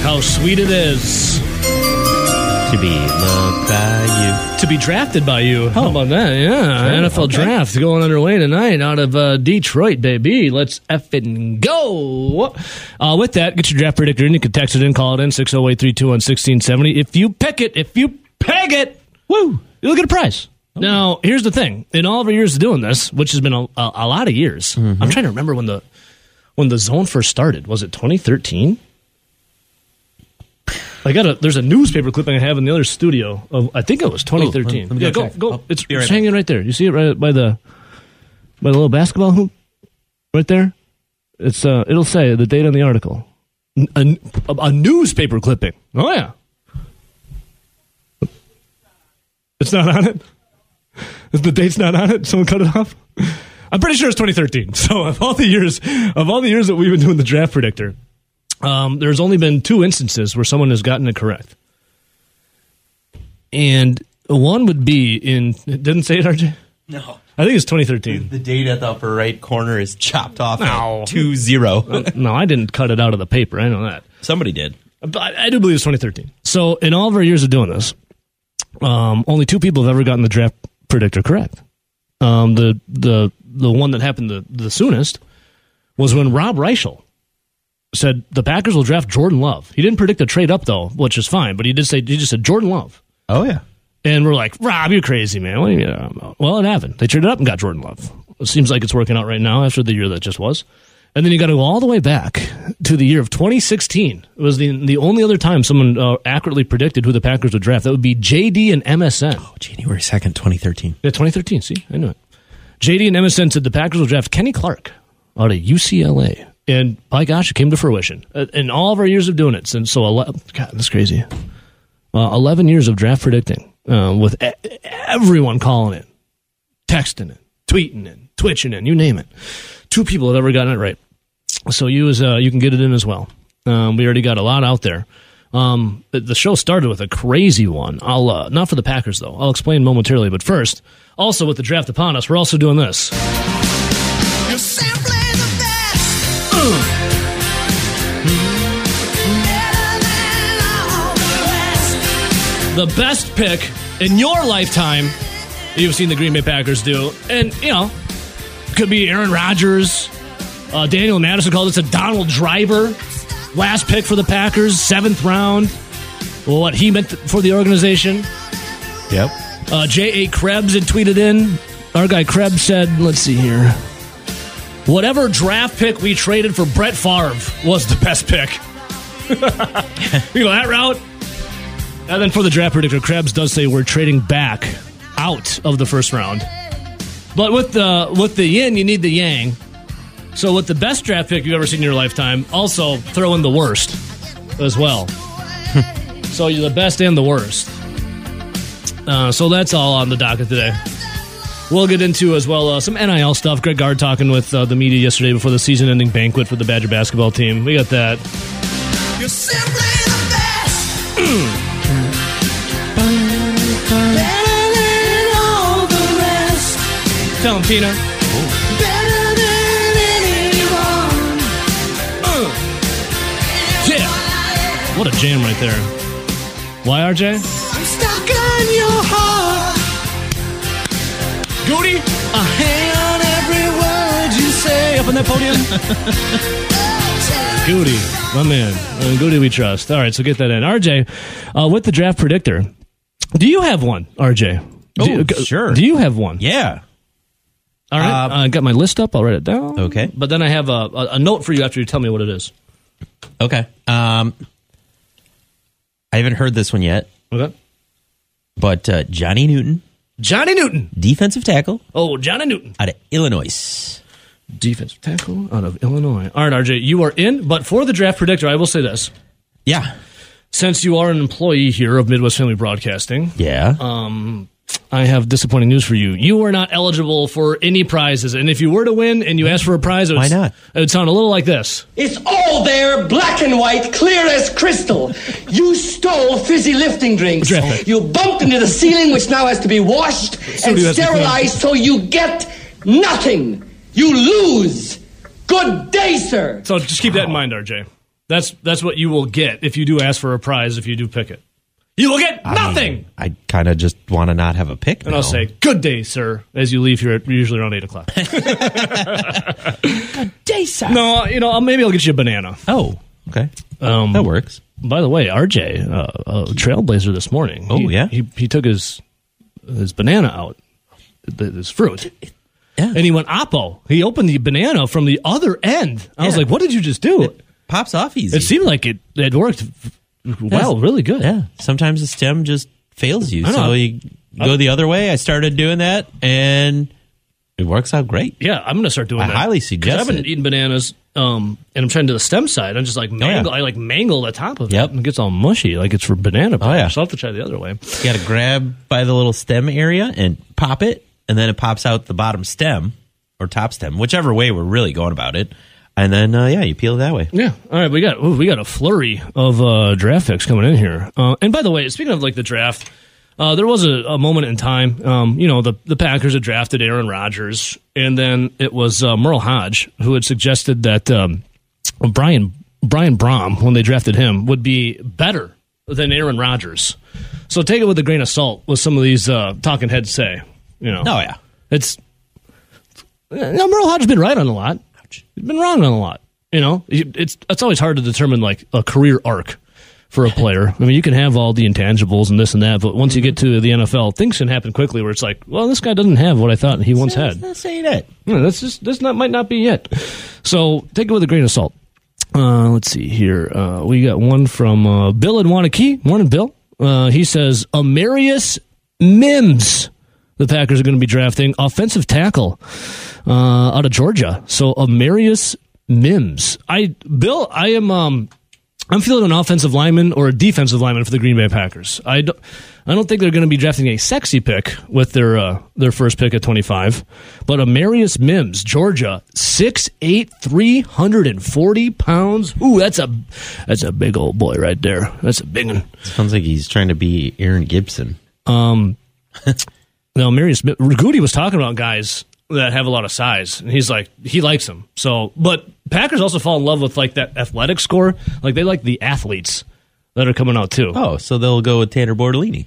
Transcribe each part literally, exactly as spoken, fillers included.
how sweet it is to be loved by you. To be drafted by you. How about that? Yeah, Sure, N F L okay. draft going underway tonight out of uh, Detroit, baby. Let's effing go. Uh, with that, get your draft predictor in. You can text it in, call it in, six oh eight, three two one, one six seven zero. If you pick it, if you peg it, woo, you'll get a prize. Oh. Now, here's the thing. In all of our years of doing this, which has been a, a, a lot of years, mm-hmm. I'm trying to remember when the when the zone first started. Was it twenty thirteen? I got a. There's a newspaper clipping I have in the other studio. Of, I think it was twenty thirteen. Ooh, let me yeah, go go, check. go. Oh, it's be right it's hanging right there. You see it right by the by the little basketball hoop, right there. It's uh, it'll say the date on the article. A, a, a newspaper clipping. Oh yeah. It's not on it. The date's not on it. Someone cut it off. I'm pretty sure it's twenty thirteen. So of all the years, of all the years that we've been doing the draft predictor. Um, there's only been two instances where someone has gotten it correct. And one would be in, it didn't say it, R J? No. I think it's twenty thirteen. The date at the upper right corner is chopped off No. at two zero. uh, no, I didn't cut it out of the paper. I know that. Somebody did. But I, I do believe it's twenty thirteen. So in all of our years of doing this, um, only two people have ever gotten the draft predictor correct. Um, the the the one that happened the, the soonest was when Rob Reichel said the Packers will draft Jordan Love. He didn't predict a trade up, though, which is fine, but he did say he just said Jordan Love. Oh, yeah. And we're like, Rob, you're crazy, man. What do you mean? Well, it happened. They traded up and got Jordan Love. It seems like it's working out right now after the year that just was. And then you got to go all the way back to the year of twenty sixteen. It was the the only other time someone uh, accurately predicted who the Packers would draft. That would be J D and M S N. Oh, January second, twenty thirteen. Yeah, twenty thirteen. See, I knew it. J D and M S N said the Packers will draft Kenny Clark out of U C L A. And by gosh, it came to fruition. Uh, in all of our years of doing it, since so ele- God, that's crazy. Uh, Eleven years of draft predicting, uh, with e- everyone calling it, texting it, tweeting it, twitching it, you name it. Two people have ever gotten it right. So you as uh, you can get it in as well. Um, we already got a lot out there. Um, the, the show started with a crazy one. I'll uh, not for the Packers though. I'll explain momentarily. But first, also with the draft upon us, we're also doing this. You're simply the best. Uh. The best pick in your lifetime you've seen the Green Bay Packers do. And, you know, could be Aaron Rodgers. Uh, Daniel Madison called this a Donald Driver. Last pick for the Packers, seventh round. Well, what he meant for the organization. Yep. Uh, J A. Krebs had tweeted in. Our guy Krebs said, let's see here. Whatever draft pick we traded for Brett Favre was the best pick. You know that route? And then for the draft predictor, Krebs does say we're trading back out of the first round. But with the with the yin, you need the yang. So with the best draft pick you've ever seen in your lifetime, also throw in the worst as well. So you're the best and the worst. Uh, so that's all on the docket today. We'll get into as well uh, some N I L stuff. Greg Gard talking with uh, the media yesterday before the season-ending banquet for the Badger basketball team. We got that. You're simply the best. Mm. Better than all the rest. Tell him, Tina. Better than anyone. Uh. Yeah. What a jam right there. Why, R J? I'm stuck on your heart. Goody, I hang on every word you say. Up on that podium. Goody, my man. Uh, Goody we trust. All right, so get that in. R J, uh, with the draft predictor, do you have one, R J? Oh, do you, sure. Do you have one? Yeah. All right, Uh, I got my list up. I'll write it down. Okay. But then I have a, a, a note for you after you tell me what it is. Okay. Um, I haven't heard this one yet, Okay. but uh, Johnny Newton, Johnny Newton. defensive tackle Oh, Johnny Newton. out of Illinois. Defensive tackle out of Illinois. All right, R J, you are in. But for the draft predictor, I will say this. Yeah. Since you are an employee here of Midwest Family Broadcasting, Yeah. um, I have disappointing news for you. You are not eligible for any prizes. And if you were to win and you asked for a prize, it would, Why not? It would sound a little like this. It's all there, black and white, clear as crystal. You stole fizzy lifting drinks. Draft pick. You bumped into the ceiling, which now has to be washed and do has to be sterilized, so you get nothing. You lose. Good day, sir. So just keep that in mind, R J. That's that's what you will get if you do ask for a prize. If you do pick it, you will get I nothing. mean, I kind of just want to not have a pick. And now. I'll say, "Good day, sir," as you leave here at usually around eight o'clock. "Good day, sir." No, you know, maybe I'll get you a banana. Oh, okay. Um, that works. By the way, R J, uh, a trailblazer this morning. Oh, he, yeah? He he took his his banana out, th- his fruit. Yeah. And he went oppo. He opened the banana from the other end. I was Yeah. like, what did you just do? It pops off easy. It seemed like it, it worked well, Yes. really good. Yeah. Sometimes the stem just fails you. I know. So you go the other way. I started doing that, and it works out great. Yeah, I'm going to start doing I that. highly 'Cause suggest I've been it. eating bananas, um, and I'm trying to do the stem side. I'm just like mangle. I like mangle the top of Yep. it, and it gets all mushy, like it's for banana pie. Oh, yeah. So I'll have to try the other way. You got to grab by the little stem area and pop it, and then it pops out the bottom stem or top stem, whichever way we're really going about it. And then, uh, yeah, you peel it that way. Yeah. All right. We got ooh, we got a flurry of uh, draft picks coming in here. Uh, and by the way, speaking of like the draft, uh, there was a, a moment in time. Um, you know, the the Packers had drafted Aaron Rodgers, and then it was uh, Merle Hodge who had suggested that um, Brian Brian Brom, when they drafted him, would be better than Aaron Rodgers. So take it with a grain of salt. What some of these uh, talking heads say. You know. Oh, yeah. It's you know, Merle Hodge's been right on a lot. He's been wrong on a lot. You know, it's it's always hard to determine like a career arc for a player. I mean, you can have all the intangibles and this and that, but once you get to the N F L, things can happen quickly. Where it's like, well, this guy doesn't have what I thought he once had. That's saying it. Yeah, that's just this not might not be it. So take it with a grain of salt. Uh, let's see here. Uh, we got one from uh, Bill in Wanakee. Morning, Bill. Uh, he says Amarius Mims. The Packers are going to be drafting offensive tackle uh, out of Georgia. So Amarius Mims. I Bill, I am um, I'm feeling an offensive lineman or a defensive lineman for the Green Bay Packers. I don't, I don't think they're going to be drafting a sexy pick with their uh, their first pick at twenty-five. But Amarius Mims, Georgia, six eight, three hundred forty pounds. Ooh, that's a that's a big old boy right there. That's a big one. Sounds like he's trying to be Aaron Gibson. Um, no, Marius Goody was talking about guys that have a lot of size, and he's like, he likes them. So, but Packers also fall in love with like that athletic score. Like they like the athletes that are coming out too. Oh, so they'll go with Tanner Bortolini.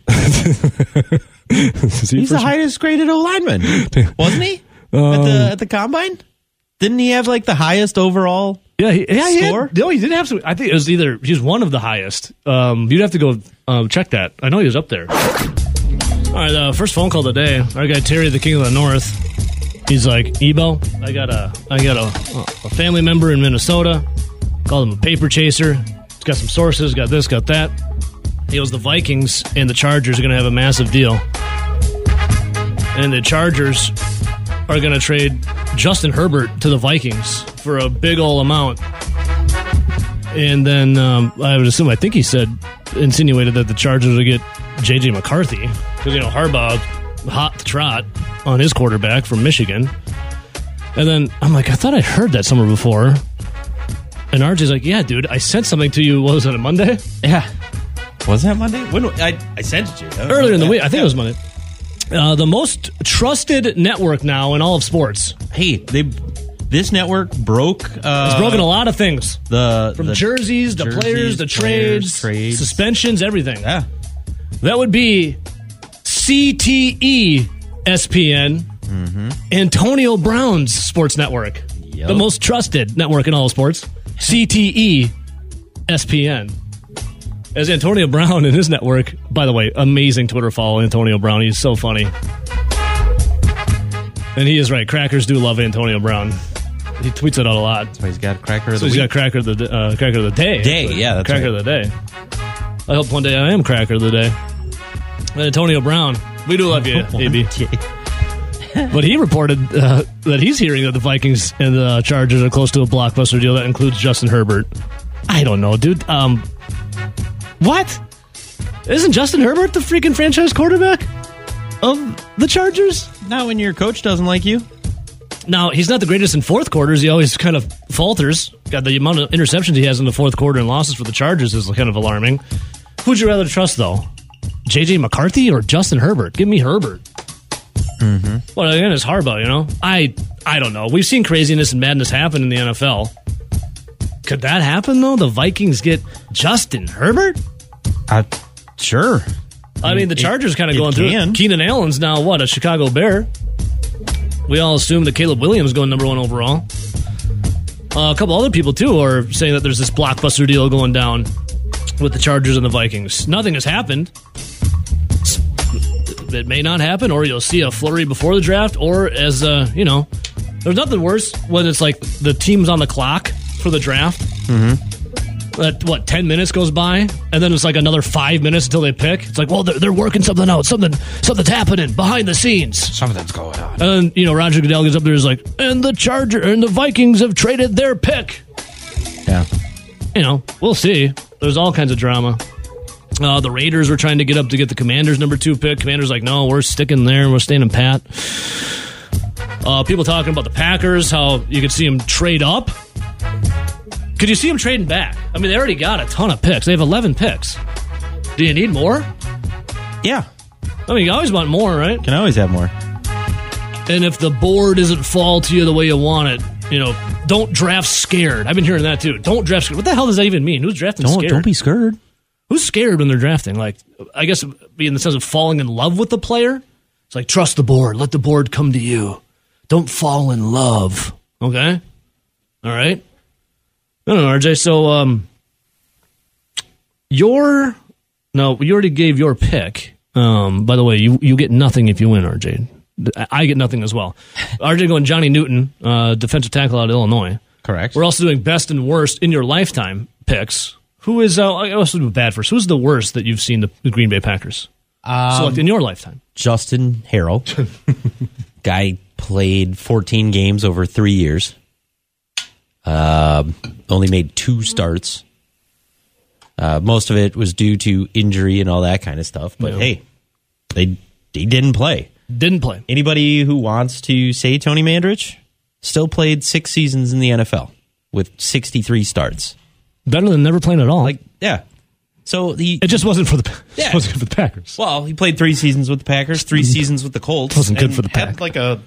He's He's the highest graded O lineman, wasn't he? Um, at the at the combine, didn't he have like the highest overall? Yeah, he, yeah, he Score? had, no, he didn't have to. I think it was either he's one of the highest. Um, you'd have to go um, check that. I know he was up there. All right, uh, first phone call today. Our guy Terry, the King of the North. He's like, Ebo, I got a, I got a, a family member in Minnesota. Call him a paper chaser. He's got some sources. Got this, got that. He goes, the Vikings and the Chargers are going to have a massive deal, and the Chargers are going to trade Justin Herbert to the Vikings for a big ol' amount. And then um, I would assume, I think he said, insinuated that the Chargers would get J J McCarthy because, you know, Harbaugh, hot to trot on his quarterback from Michigan. And then I'm like, I thought I heard that somewhere before. And R J's like, yeah, dude, I sent something to you. What was it, a Monday? Yeah, was that Monday? When I I sent it to you I don't Earlier know in the that. week. I think it was Monday. Uh, the most trusted network now in all of sports. Hey, they this network broke. Uh, It's broken a lot of things. the From the jerseys, the jerseys, players, the players, trades, trades. suspensions, everything. Yeah, That would be C T E S P N, Antonio Brown's sports network. Yep. The most trusted network in all of sports. C T E S P N. As Antonio Brown and his network, by the way, amazing Twitter follow, Antonio Brown. He's so funny. And he is right. Crackers do love Antonio Brown. He tweets it out a lot. so he's got a cracker of So the he's week. got cracker of the uh, cracker of the day. Day, actually. yeah, that's cracker right. of the day. I hope one day I am cracker of the day. And Antonio Brown, we do love you, A B. But he reported uh, that he's hearing that the Vikings and the Chargers are close to a blockbuster deal that includes Justin Herbert. I don't know, dude. Um, what? Isn't Justin Herbert the freaking franchise quarterback of the Chargers? Not when your coach doesn't like you. Now, he's not the greatest in fourth quarters. He always kind of falters. God, the amount of interceptions he has in the fourth quarter and losses for the Chargers is kind of alarming. Who'd you rather trust, though? J J McCarthy or Justin Herbert? Give me Herbert. Mm-hmm. Well, again, it's Harbaugh, you know? I I don't know. We've seen craziness and madness happen in the N F L. Could that happen, though? The Vikings get Justin Herbert? Uh, sure. I mean, the Chargers kind of it going through can. it. Keenan Allen's now, what, a Chicago Bear? We all assume that Caleb Williams going number one overall. Uh, a couple other people, too, are saying that there's this blockbuster deal going down with the Chargers and the Vikings. Nothing has happened. It may not happen, or you'll see a flurry before the draft, or as, uh, you know, there's nothing worse when it's like the team's on the clock for the draft. Mm-hmm. That, what, ten minutes goes by, and then it's like another five minutes until they pick. It's like, well, they're, they're working something out. Something, something's happening behind the scenes. Something's going on. And then, you know, Roger Goodell gets up there and is like, and the Charger and the Vikings have traded their pick. Yeah. You know, we'll see. There's all kinds of drama. Uh, the Raiders were trying to get up to get the Commanders' number two pick. Commanders like, no, we're sticking there. We're staying in pat. Uh, people talking about the Packers, how you could see them trade up. Could you see them trading back? I mean, they already got a ton of picks. They have eleven picks. Do you need more? Yeah. I mean, you always want more, right? Can always have more. And if the board doesn't fall to you the way you want it, you know, don't draft scared. I've been hearing that too. Don't draft scared. What the hell does that even mean? Who's drafting Don't, scared? don't be scared. Who's scared when they're drafting? Like, I guess be in the sense of falling in love with the player. It's like, trust the board. Let the board come to you. Don't fall in love. Okay? All right? No, no, R J. So, um, your... No, you already gave your pick. Um, by the way, you, you get nothing if you win, R J. I get nothing as well. R J going Johnny Newton, uh, defensive tackle out of Illinois. Correct. We're also doing best and worst in your lifetime picks. Who is, uh, I also do bad first. Who's the worst that you've seen the, the Green Bay Packers Um, select in your lifetime? Justin Harrell. Guy played fourteen games over three years. Uh, only made two starts. Uh, most of it was due to injury and all that kind of stuff. But Yeah. hey, they he didn't play. Didn't play. Anybody who wants to say Tony Mandrich still played six seasons in the N F L with sixty-three starts. Better than never playing at all. Like, yeah. So he it just wasn't for the Yeah. it wasn't good for the Packers. well, he played three seasons with the Packers, three seasons with the Colts. Wasn't good and for the had Pack. like a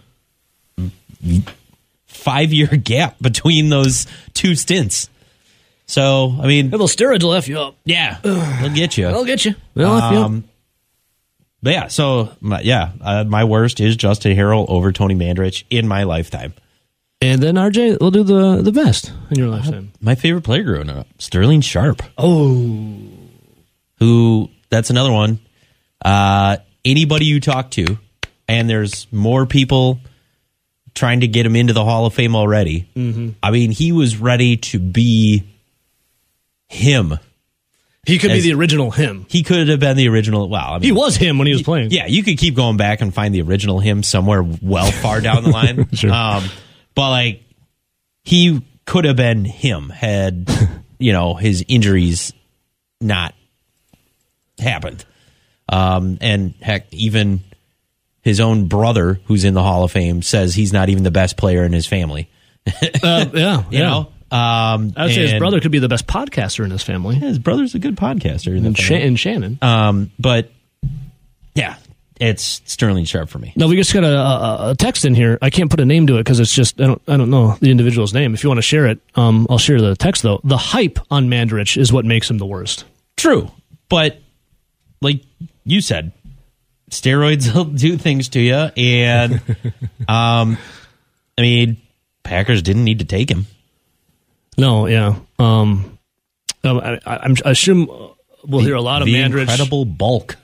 five-year gap between those two stints. So, I mean, Yeah, those steroids will F you up. yeah, they'll get you. They'll get you. They'll F you up. Um, but yeah, so my, yeah, uh, my worst is Justin Harrell over Tony Mandrich in my lifetime. And then R J will do the, the best in your lifetime. My favorite player growing up, Sterling Sharp. Oh. Who, that's another one. Uh, anybody you talk to, and there's more people trying to get him into the Hall of Fame already. Mm-hmm. I mean, he was ready to be him. He could As- be the original him. He could have been the original. Wow, I mean, He was him when he was playing. Yeah, you could keep going back and find the original him somewhere well far down the line. Sure. Um, but like, he could have been him had, you know, his injuries not happened. Um, and heck, even his own brother, who's in the Hall of Fame, says he's not even the best player in his family. Uh, yeah. You yeah. know, um, I would say his and- brother could be the best podcaster in his family. Yeah, his brother's a good podcaster. In the And, Sha- family. and Shannon. Um, but yeah, it's Sterling Sharp for me. No, we just got a, a, a text in here. I can't put a name to it because it's just I don't I don't know the individual's name. If you want to share it, um, I'll share the text though. The hype on Mandrich is what makes him the worst. True, but like you said, steroids will do things to you, and um, I mean, Packers didn't need to take him. No, yeah. Um, um, I, I, I'm, I assume we'll hear a lot of the Mandrich. incredible bulk.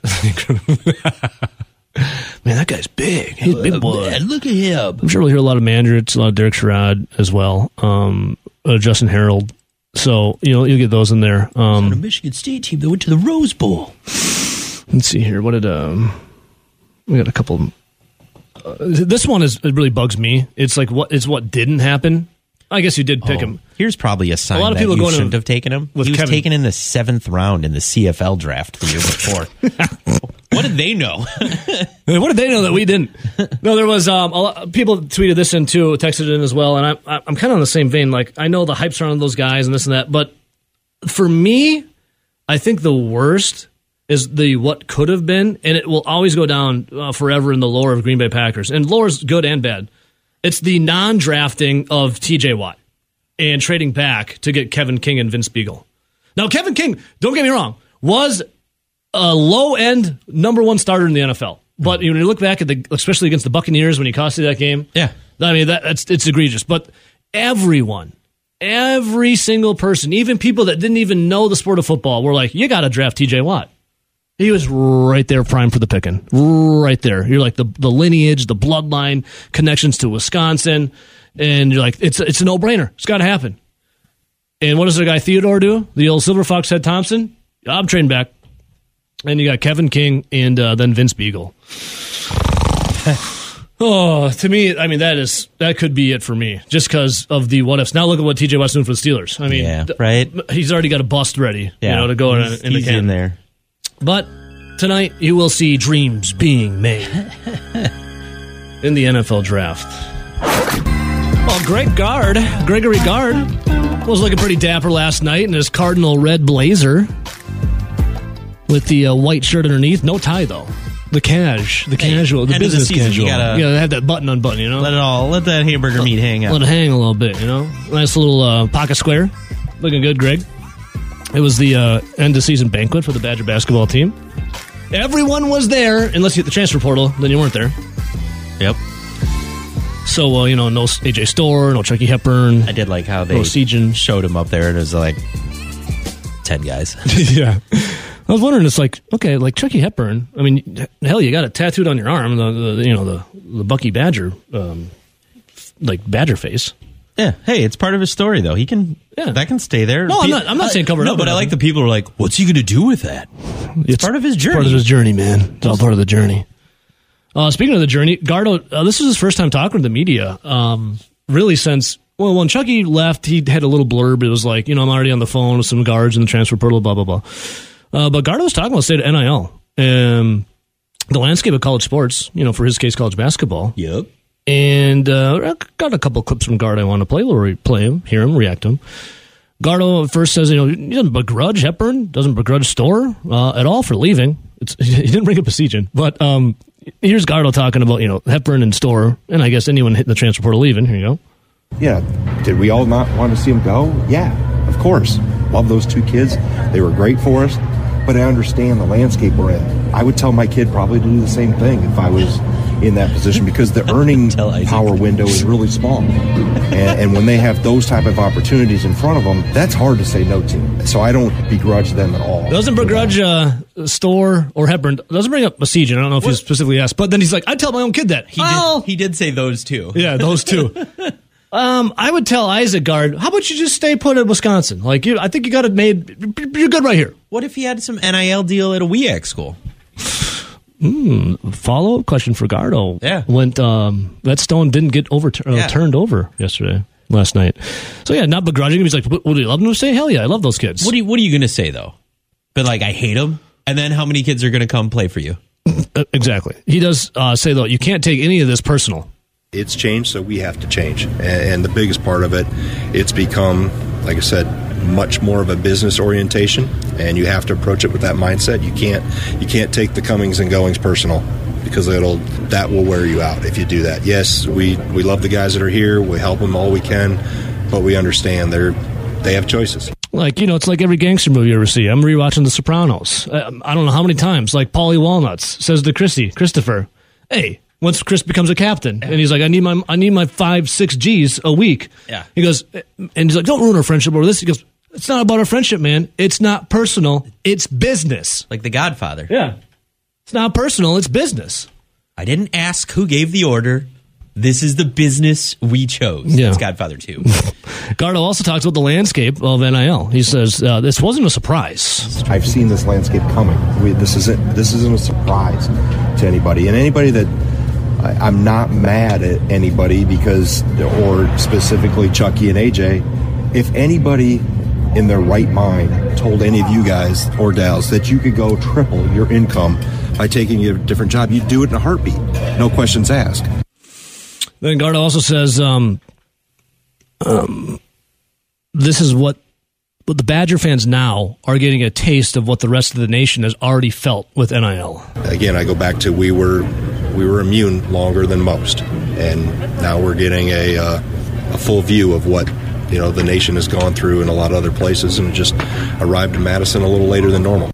Man, that guy's big. He's a big boy. Look at him. I'm sure we'll hear a lot of Mandrich, a lot of Derek Sherrod as well. Um, uh, Justin Harold. So you know you'll get those in there. The Um, Michigan State team that went to the Rose Bowl. let's see here. What did um? We got a couple. Uh, this one is it really bugs me. It's like what it's what didn't happen. I guess you did pick Oh, him. Here's probably a sign A lot of that people you going to- shouldn't have taken him. with He was Kevin. taken in the seventh round in the C F L draft the year before. What did they know? What did they know that we didn't? No, there was um, a lot, people tweeted this in too, texted it in as well, and I'm I'm kind of on the same vein. Like I know the hype's around those guys and this and that, but for me, I think the worst is the what could have been, and it will always go down uh, forever in the lore of Green Bay Packers, and lore's good and bad. It's the non-drafting of T J Watt. and trading back to get Kevin King and Vince Beagle. Now, Kevin King, don't get me wrong, was a low-end number one starter in the N F L. But when you look back at the, especially against the Buccaneers when he costed that game, Yeah. I mean that, that's it's egregious. But everyone, every single person, even people that didn't even know the sport of football, were like, "You got to draft T J Watt." He was right there, prime for the picking, right there. You're like the the lineage, the bloodline, connections to Wisconsin, and you're like, it's it's a no brainer. It's got to happen. And what does the guy Theodore do? The old Silver Fox head Thompson. I'm trading back. And you got Kevin King and uh, then Vince Beagle. Oh, to me, I mean, that is that could be it for me, just because of the what ifs. Now look at what T J Watt's doing for the Steelers. I mean, Yeah, right? he's already got a bust ready, Yeah. you know, to go in, He's- in the he's can. in there. But tonight, you will see dreams being made in the N F L draft. Well, Greg Gard, Gregory Gard, was looking pretty dapper last night in his Cardinal red blazer with the uh, white shirt underneath. No tie, though. The cash, the Hey, casual, the end of the business season, casual. you gotta- yeah, they had that button unbutton, you know? Let it all, let that hamburger meat hang out. Let it hang a little bit, you know? Nice little uh, pocket square. Looking good, Greg. It was the uh, end of season banquet for the Badger basketball team. Everyone was there, unless you hit the transfer portal, then you weren't there. Yep. So, uh, you know, no A J Storr, no Chucky Hepburn. I did like how they No Sejan. showed him up there, and it was like ten guys. Yeah. I was wondering, it's like, okay, like Chucky Hepburn, I mean, hell, you got it tattooed on your arm, the, the you know, the, the Bucky Badger, um, like Badger face. Yeah. Hey, it's part of his story, though. He can. Yeah. That can stay there. No, I'm Pe- not- I'm not saying cover it no, up but or I like nothing. the people who are like, "What's he going to do with that?" It's part of his journey. Part of his journey, man. It's all part of the journey. Uh, speaking of the journey, Gardo, uh, this was his first time talking to the media. Um, really, since well, when Chucky left, he had a little blurb. It was like, you know, I'm already on the phone with some guards in the transfer portal, blah blah blah. Uh, but Gardo was talking about the state of N I L, um, the landscape of college sports. You know, for his case, college basketball. Yep. And uh, I got a couple clips from Gardo I want to play. We'll re- play him, hear him, react to him. Gardo first says, you know, he doesn't begrudge Hepburn, doesn't begrudge Storr uh, at all for leaving. It's, he didn't bring up a Sejan, but um, here's Gardo talking about, you know, Hepburn and Storr, and I guess anyone hitting the transfer portal leaving. Here you go. Yeah. Did we all not want to see them go? Yeah, of course. Love those two kids. They were great for us, but I understand the landscape we're in. I would tell my kid probably to do the same thing if I was in that position, because the earning Tell Isaac. power window is really small. And, and when they have those type of opportunities in front of them, that's hard to say no to. So I don't begrudge them at all. Doesn't begrudge uh, Storr or Hepburn. Doesn't bring up a Sejan. I don't know if he specifically asked, but then he's like, I'd tell my own kid that. He Well, did. He did say those two. yeah, those two. Um, I would tell Isaac Gard, how about you just stay put in Wisconsin? Like, you, I think you got it made. You're good right here. What if he had some N I L deal at a W E A C school? Follow up question for Gardo. Yeah. Went um, that stone didn't get overturned uh, Yeah. turned over yesterday, last night. So yeah, not begrudging him. He's like, would would you love him to stay? Hell yeah, I love those kids. What are you, What are you going to say though? But like, I hate him. And then how many kids are going to come play for you? Uh, exactly. He does uh, say though, you can't take any of this personal. It's changed, so we have to change. And, and the biggest part of it, it's become, like I said, much more of a business orientation, and you have to approach it with that mindset. You can't you can't take the comings and goings personal, because it'll that will wear you out if you do that. Yes, we, we love the guys that are here. We help them all we can, but we understand they're they have choices. Like, you know, it's like every gangster movie you ever see. I'm rewatching The Sopranos. Uh, I don't know how many times. Like Paulie Walnuts says to Christy, Christopher, hey, once Chris becomes a captain, and he's like, I need my I need my five, six G's a week. Yeah. He goes, and he's like, don't ruin our friendship over this. He goes, it's not about our friendship, man. It's not personal. It's business. Like The Godfather. Yeah. It's not personal. It's business. I didn't ask who gave the order. This is the business we chose. Yeah. It's Godfather two. Gardo also talks about the landscape of N I L. He says, uh, this wasn't a surprise. I've seen this landscape coming. We, this isn't this isn't a surprise to anybody, and anybody that I, I'm not mad at anybody because, or specifically Chucky and A J. If anybody in their right mind told any of you guys or gals that you could go triple your income by taking a different job, you'd do it in a heartbeat, no questions asked. Then Gardo also says, um, um, this is what, what the Badger fans now are getting a taste of what the rest of the nation has already felt with N I L. Again, I go back to we were we were immune longer than most, and now we're getting a uh, a full view of what you know the nation has gone through in a lot of other places, and just arrived in Madison a little later than normal.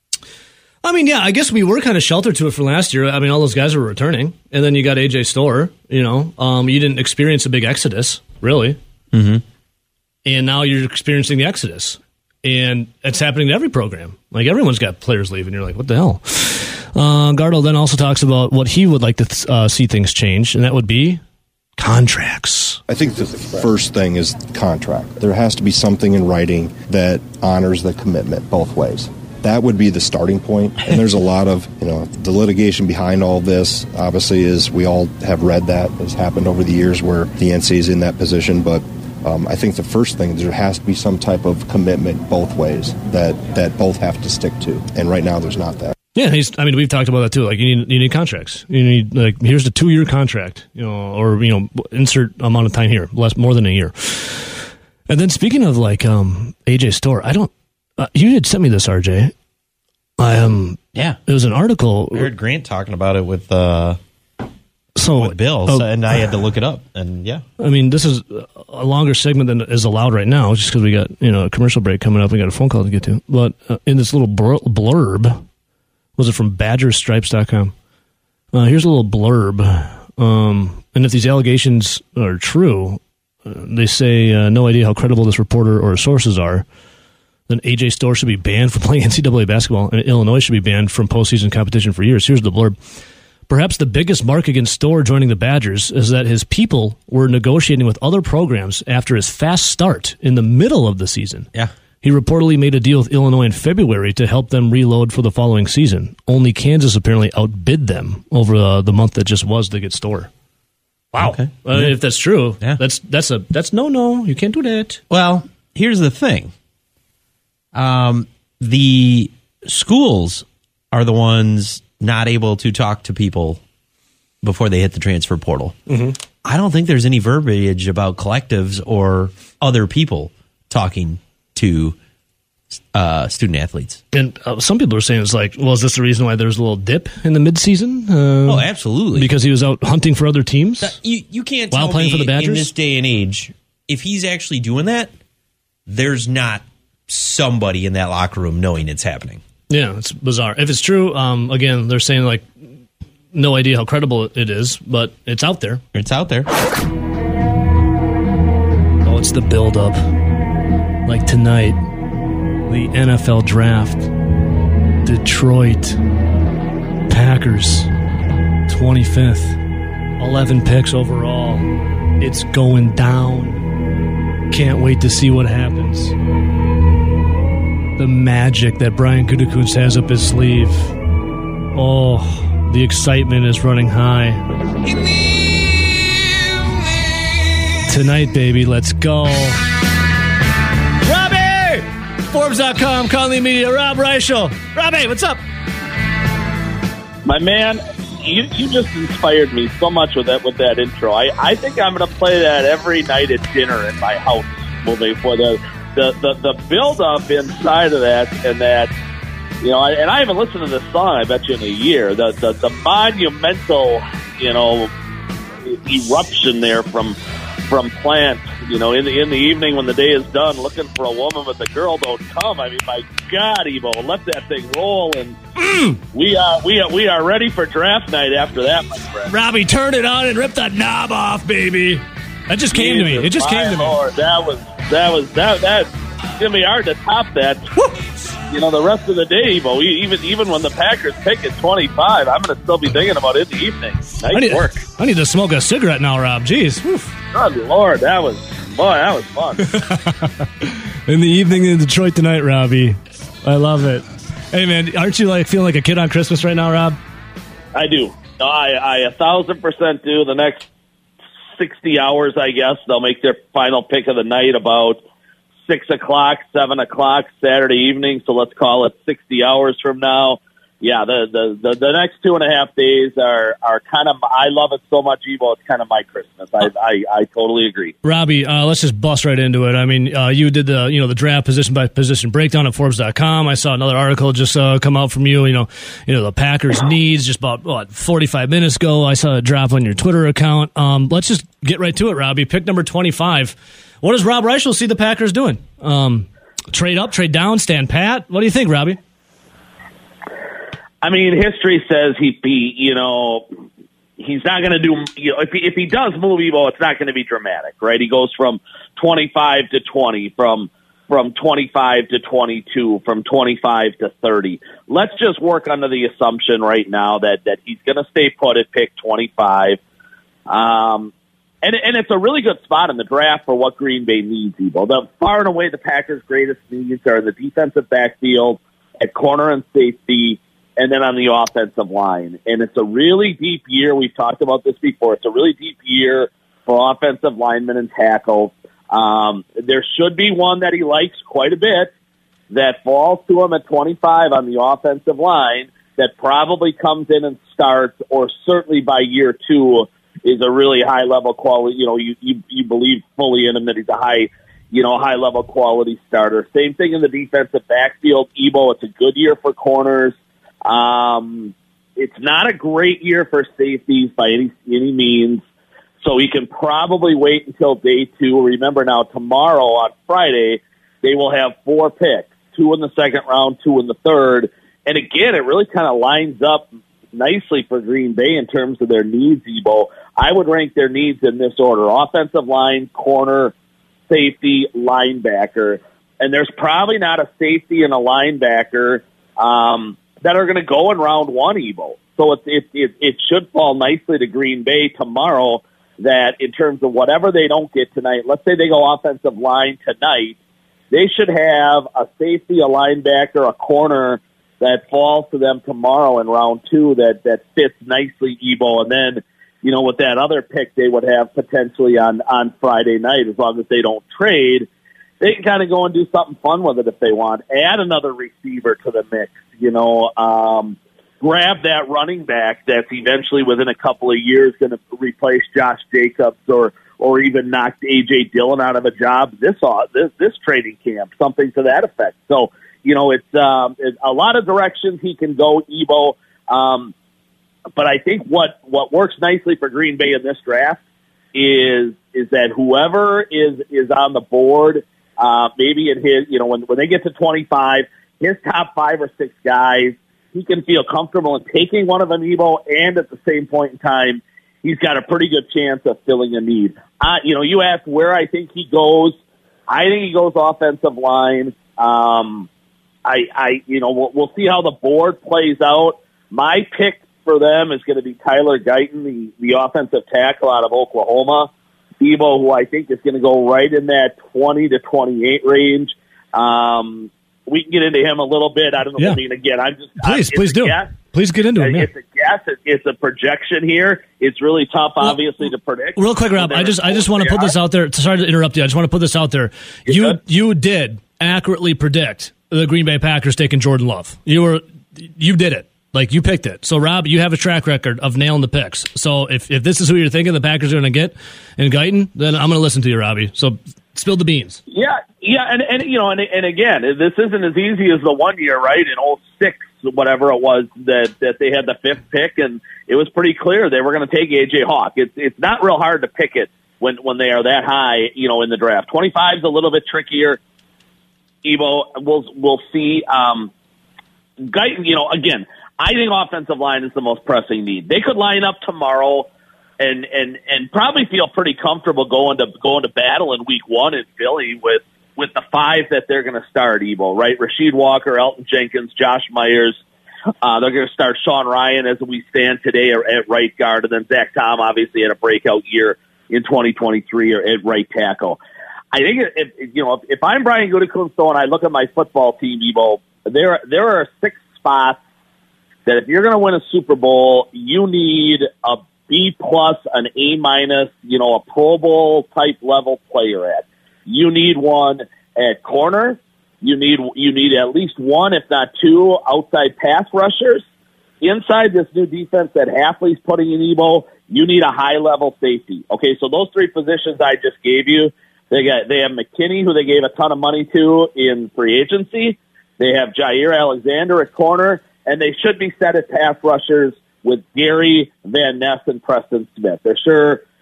I mean, yeah, I guess we were kind of sheltered to it for last year. I mean, all those guys were returning, and then you got A J Storr. You know, um, you didn't experience a big exodus, really, Mm-hmm. and now you're experiencing the exodus, and it's happening to every program. Like everyone's got players leaving. You're like, what the hell? Uh, Gardel then also talks about what he would like to th- uh, see things change, and that would be contracts. I think the first thing is contract. There has to be something in writing that honors the commitment both ways. That would be the starting point. And there's a lot of, you know, the litigation behind all this, obviously, is we all have read that. Has happened over the years where the N C A A is in that position. But um, I think the first thing, there has to be some type of commitment both ways that, that both have to stick to. And right now, there's not that. Yeah, he's. I mean, we've talked about that too. Like, you need you need contracts. You need like here's the two year contract, you know, or you know, insert amount of time here, less more than a year. And then speaking of like um, A J Storr, I don't. Uh, you had sent me this, R J. I um. Yeah, it was an article. I heard Grant talking about it with uh, so with Bill, uh, so, and I had to look it up. And yeah, I mean, this is a longer segment than is allowed right now, just because we got you know a commercial break coming up. We got a phone call to get to, but uh, in this little blur- blurb. Was it from badger stripes dot com? Uh, here's a little blurb. Um, and if these allegations are true, uh, they say, uh, no idea how credible this reporter or sources are, then A J Storr should be banned from playing N C double A basketball, and Illinois should be banned from postseason competition for years. Here's the blurb. Perhaps the biggest mark against Storr joining the Badgers is that his people were negotiating with other programs after his fast start in the middle of the season. yeah. He reportedly made a deal with Illinois in February to help them reload for the following season. Only Kansas apparently outbid them over uh, the month that just was to get Storr. Wow! Okay. Uh, Yeah. If that's true, Yeah. that's that's a that's no no. You can't do that. Well, here's the thing. Um, the schools are the ones not able to talk to people before they hit the transfer portal. Mm-hmm. I don't think there's any verbiage about collectives or other people talking to uh, student athletes. And uh, some people are saying it's like, well, is this the reason why there's a little dip in the midseason? Uh, Oh, absolutely. because he was out hunting for other teams. You you can't While tell playing me for the Badgers? in this day and age, if he's actually doing that, there's not somebody in that locker room knowing it's happening. Yeah, it's bizarre. If it's true, um, again, they're saying like, no idea how credible it is, but it's out there. It's out there. Oh, it's the build-up. Like tonight, the N F L draft. Detroit Packers, twenty-fifth. eleven picks overall. It's going down. Can't wait to see what happens. The magic that Brian Gutekunst has up his sleeve. Oh, the excitement is running high. Tonight, baby, let's go. Robbie! Forbes dot com, Conley Media, Rob Reichel. Robbie, what's up? My man, you, you just inspired me so much with that with that intro. I, I think I'm going to play that every night at dinner in my house moving for the the, the, the build up inside of that and that, you know, I, and I haven't listened to this song, I bet you, in a year. The, the, the monumental, you know, eruption there from from Plant, you know, in the in the evening when the day is done, looking for a woman, but the girl don't come. I mean, my God, Evo, let that thing roll, and mm. we are we are we are ready for draft night after that, my friend. Robbie, turn it on and rip the knob off, baby. That just came Jesus, to me. It just came to me. Lord, that was that was that that it's gonna be hard to top that. Woo! You know, the rest of the day, Evo, even even when the Packers pick at twenty-five, I'm gonna still be thinking about it in the evening. Nice I need, work. I need to smoke a cigarette now, Rob. Jeez. Woof. Good Lord, that was boy, that was fun. In the evening in Detroit tonight, Robbie. I love it. Hey, man, aren't you like feeling like a kid on Christmas right now, Rob? I do. No, I, I a thousand percent do. The next sixty hours, I guess, they'll make their final pick of the night about six o'clock, seven o'clock Saturday evening. So let's call it sixty hours from now. Yeah, the, the, the, the next two and a half days are, are kind of, I love it so much, Evo, it's kind of my Christmas. I, I, I totally agree. Robbie, uh, let's just bust right into it. I mean, uh, you did the, you know, the draft position by position breakdown at Forbes dot com. I saw another article just uh, come out from you, you know, you know, the Packers needs just about, what, forty-five minutes ago. I saw a drop on your Twitter account. Um, let's just get right to it, Robbie. Pick number twenty-five. What does Rob Reichel see the Packers doing? Um, trade up, trade down, stand pat? What do you think, Robbie? I mean, history says he be, you know, he's not going to do, you know, if he, if he does move Evo, it's not going to be dramatic, right? He goes from twenty-five to twenty, from from twenty-five to twenty-two, from twenty-five to thirty. Let's just work under the assumption right now that, that he's going to stay put at pick twenty-five. Um, and, and it's a really good spot in the draft for what Green Bay needs, Evo. The, far and away, the Packers' greatest needs are in the defensive backfield, at corner and safety, and then on the offensive line. And it's a really deep year. We've talked about this before. It's a really deep year for offensive linemen and tackles. Um, there should be one that he likes quite a bit that falls to him at twenty-five on the offensive line that probably comes in and starts, or certainly by year two is a really high-level quality. You know, you, you, you believe fully in him that he's a high, you know, high-level quality starter. Same thing in the defensive backfield. Ebo, it's a good year for corners. Um, it's not a great year for safeties by any any means, so he can probably wait until day two. Remember now, tomorrow on Friday, they will have four picks, two in the second round, two in the third. And again, it really kind of lines up nicely for Green Bay in terms of their needs, Ebo. I would rank their needs in this order: offensive line, corner, safety, linebacker. And there's probably not a safety and a linebacker um, that are going to go in round one, Evo. So it, it, it, it should fall nicely to Green Bay tomorrow that in terms of whatever they don't get tonight, let's say they go offensive line tonight, they should have a safety, a linebacker, a corner that falls to them tomorrow in round two that, that fits nicely, Evo. And then, you know, with that other pick they would have potentially on, on Friday night, as long as they don't trade, they can kind of go and do something fun with it if they want. Add another receiver to the mix, you know, um, grab that running back that's eventually within a couple of years going to replace Josh Jacobs or or even knock A J Dillon out of a job this this this training camp, something to that effect. So, you know, it's, um, it's a lot of directions he can go, Evo. Um, but I think what, what works nicely for Green Bay in this draft is is that whoever is is on the board, uh, maybe in his, you know, when when they get to twenty-five, his top five or six guys, he can feel comfortable in taking one of them, Evo, and at the same point in time, he's got a pretty good chance of filling a need. Uh, you know, you asked where I think he goes. I think he goes offensive line. Um, I, I, you know, we'll, we'll see how the board plays out. My pick for them is going to be Tyler Guyton, the, the offensive tackle out of Oklahoma. Evo, who I think is going to go right in that twenty to twenty-eight range. Um, we can get into him a little bit. I don't know. Yeah. I mean, again, I'm just please, I, please do. Guess. Please get into him. Yeah. It's a guess. It's a projection here. It's really tough, obviously, to predict. Real quick, Rob, I just I just want to put this out there. Sorry to interrupt you. I just want to put this out there. You're You good. you did accurately predict the Green Bay Packers taking Jordan Love. You were you did it. Like, you picked it. So, Rob, you have a track record of nailing the picks. So, if, if this is who you're thinking the Packers are going to get in Guyton, then I'm going to listen to you, Robbie. So, spill the beans. Yeah, yeah, and, and you know, and, and again, this isn't as easy as the one year, right? In oh six, whatever it was, that, that they had the fifth pick, and it was pretty clear they were going to take A J Hawk. It's it's not real hard to pick it when when they are that high, you know, in the draft. twenty-five is a little bit trickier. Evo, we'll we'll see. Um, Guyton, you know, again, I think offensive line is the most pressing need. They could line up tomorrow and and and probably feel pretty comfortable going to going to battle in week one in Philly with with the five that they're going to start, Evo, right? Rasheed Walker, Elton Jenkins, Josh Myers. Uh, they're going to start Sean Ryan as we stand today at right guard, and then Zach Tom obviously had a breakout year in twenty twenty-three or at right tackle. I think if, if you know if, if I'm Brian Gutekunst and I look at my football team, Evo, there there are six spots that if you're going to win a Super Bowl, you need a B plus, an A minus, you know, a Pro Bowl type level player at. You need one at corner. You need you need at least one, if not two, outside pass rushers. Inside this new defense that Hafley's putting in, Evo, you need a high level safety. Okay, so those three positions I just gave you, they got they have McKinney, who they gave a ton of money to in free agency. They have Jair Alexander at corner. And they should be set at pass rushers with Gary Van Ness and Preston Smith. They're sure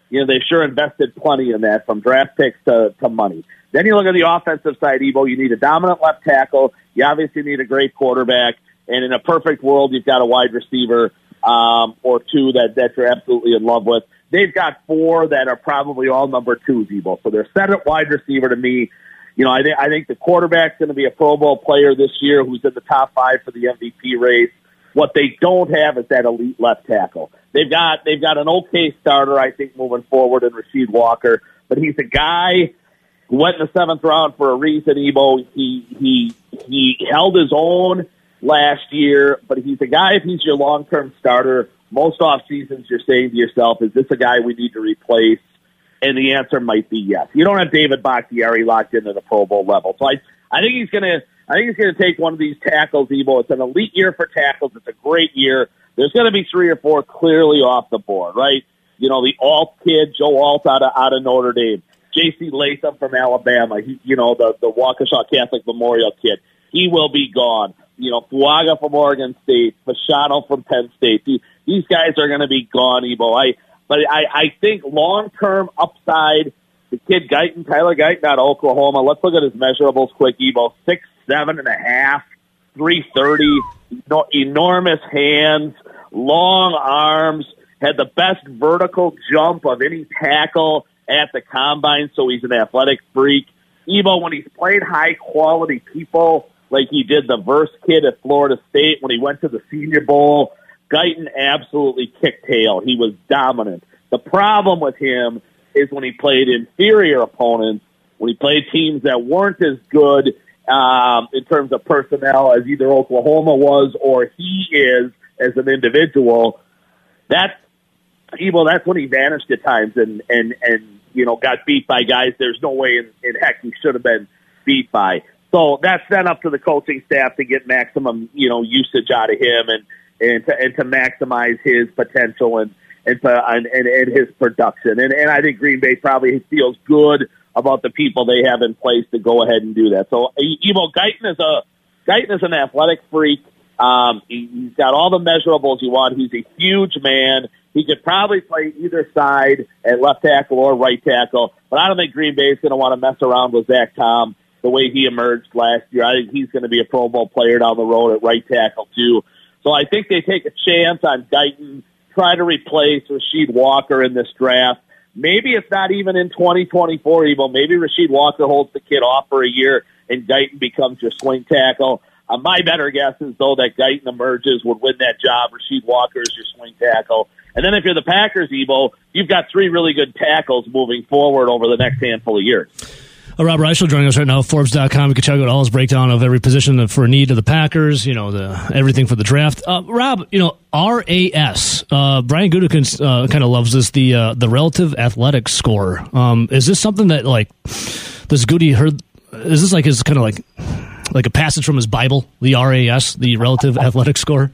you know, they've sure invested plenty in that, from draft picks to, to money. Then you look at the offensive side, Evo, you need a dominant left tackle. You obviously need a great quarterback. And in a perfect world, you've got a wide receiver um, or two that, that you're absolutely in love with. They've got four that are probably all number twos, Evo. So they're set at wide receiver to me. You know, I, th- I think the quarterback's going to be a Pro Bowl player this year who's in the top five for the M V P race. What they don't have is that elite left tackle. They've got they've got an okay starter, I think, moving forward in Rasheed Walker, but he's a guy who went in the seventh round for a reason, Ebo. He he he held his own last year, but he's a guy, if he's your long-term starter, most off seasons you're saying to yourself, is this a guy we need to replace? And the answer might be yes. You don't have David Bakhtiari locked into the Pro Bowl level. So I I think he's gonna I think he's gonna take one of these tackles, Ebo. It's an elite year for tackles. It's a great year. There's gonna be three or four clearly off the board, right? You know, the Alt kid, Joe Alt out of out of Notre Dame. J C Latham from Alabama, he, you know, the, the Waukesha Catholic Memorial kid. He will be gone. You know, Fuaga from Oregon State, Fasciano from Penn State. These, these guys are going to be gone, Ebo. I, but I, I think long-term upside, the kid Guyton, Tyler Guyton out of Oklahoma, let's look at his measurables quick, Ebo. Six, seven and a half, three thirty, no, enormous hands, long arms, had the best vertical jump of any tackle at the combine, so he's an athletic freak. Ebo, when he's played high-quality people, like he did the Verse kid at Florida State when he went to the Senior Bowl, Guyton absolutely kicked tail. He was dominant. The problem with him is when he played inferior opponents, when he played teams that weren't as good um, in terms of personnel as either Oklahoma was or he is as an individual, that's Ebo, that's when he vanished at times and, and, and you know, got beat by guys there's no way in, in heck he should have been beat by. So that's then up to the coaching staff to get maximum, you know, usage out of him and, and to, and to maximize his potential and, and, to, and, and, and his production. And, and I think Green Bay probably feels good about the people they have in place to go ahead and do that. So, you know, Guyton is a, Guyton is an athletic freak. Um, he, he's got all the measurables you want. He's a huge man. He could probably play either side at left tackle or right tackle, but I don't think Green Bay is going to want to mess around with Zach Tom the way he emerged last year. I think he's going to be a Pro Bowl player down the road at right tackle too. So I think they take a chance on Guyton, try to replace Rasheed Walker in this draft. Maybe it's not even in twenty twenty-four, Evo. Maybe Rasheed Walker holds the kid off for a year and Guyton becomes your swing tackle. Uh, my better guess is, though, that Guyton emerges, would win that job. Rasheed Walker is your swing tackle. And then if you're the Packers, Evo, you've got three really good tackles moving forward over the next handful of years. Uh, Rob Reischel joining us right now, Forbes dot com. You can check out all his breakdown of every position for a need of the Packers, you know, the everything for the draft. Uh, Rob, you know, R A S, uh, Brian Gutekunst uh, kind of loves this, the uh, the relative athletic score. Um, is this something that, like, does Goody heard, is this like his kind of like, like a passage from his Bible, the R A S, the relative athletic score?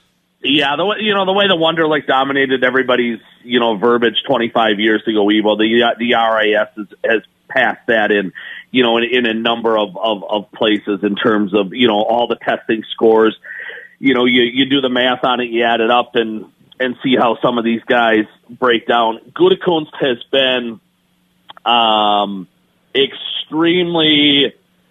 Yeah, the way, you know, the way the Wonderlic dominated everybody's, you know, verbiage twenty-five years ago, Evo, the the R A S is, has passed that in, you know, in, in a number of, of, of places in terms of, you know, all the testing scores. You know, you, you do the math on it, you add it up and, and see how some of these guys break down. Gutekunst has been um, extremely...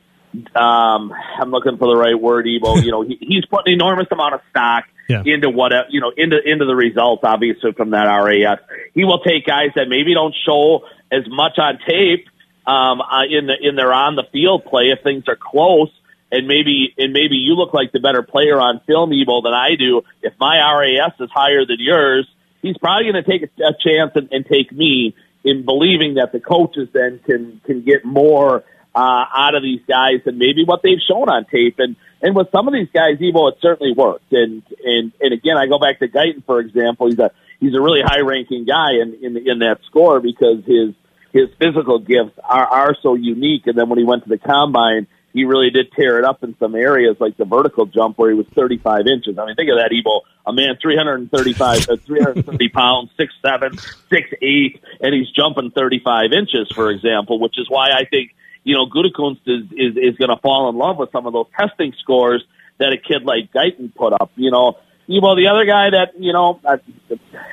Um, I'm looking for the right word, Evo. You know, he, he's put an enormous amount of stock yeah. into what, you know, into, into the results, obviously, from that R A S. He will take guys that maybe don't show as much on tape, um, uh, in the, in their on the field play if things are close. And maybe, and maybe you look like the better player on film, Evo, than I do. If my R A S is higher than yours, he's probably going to take a, a chance and, and take me in believing that the coaches then can, can get more Uh, out of these guys and maybe what they've shown on tape. And, and with some of these guys, Evo, it certainly worked. And, and, and again, I go back to Guyton, for example. He's a, he's a really high ranking guy in, in, in that score because his, his physical gifts are, are so unique. And then when he went to the combine, he really did tear it up in some areas like the vertical jump where he was thirty-five inches. I mean, think of that, Evo, a man three thirty-five, uh, three hundred thirty pounds, six seven, six eight, and he's jumping thirty-five inches, for example, which is why I think, you know, Gutekunst is, is, is going to fall in love with some of those testing scores that a kid like Guyton put up. You know, Evo, the other guy that, you know, I,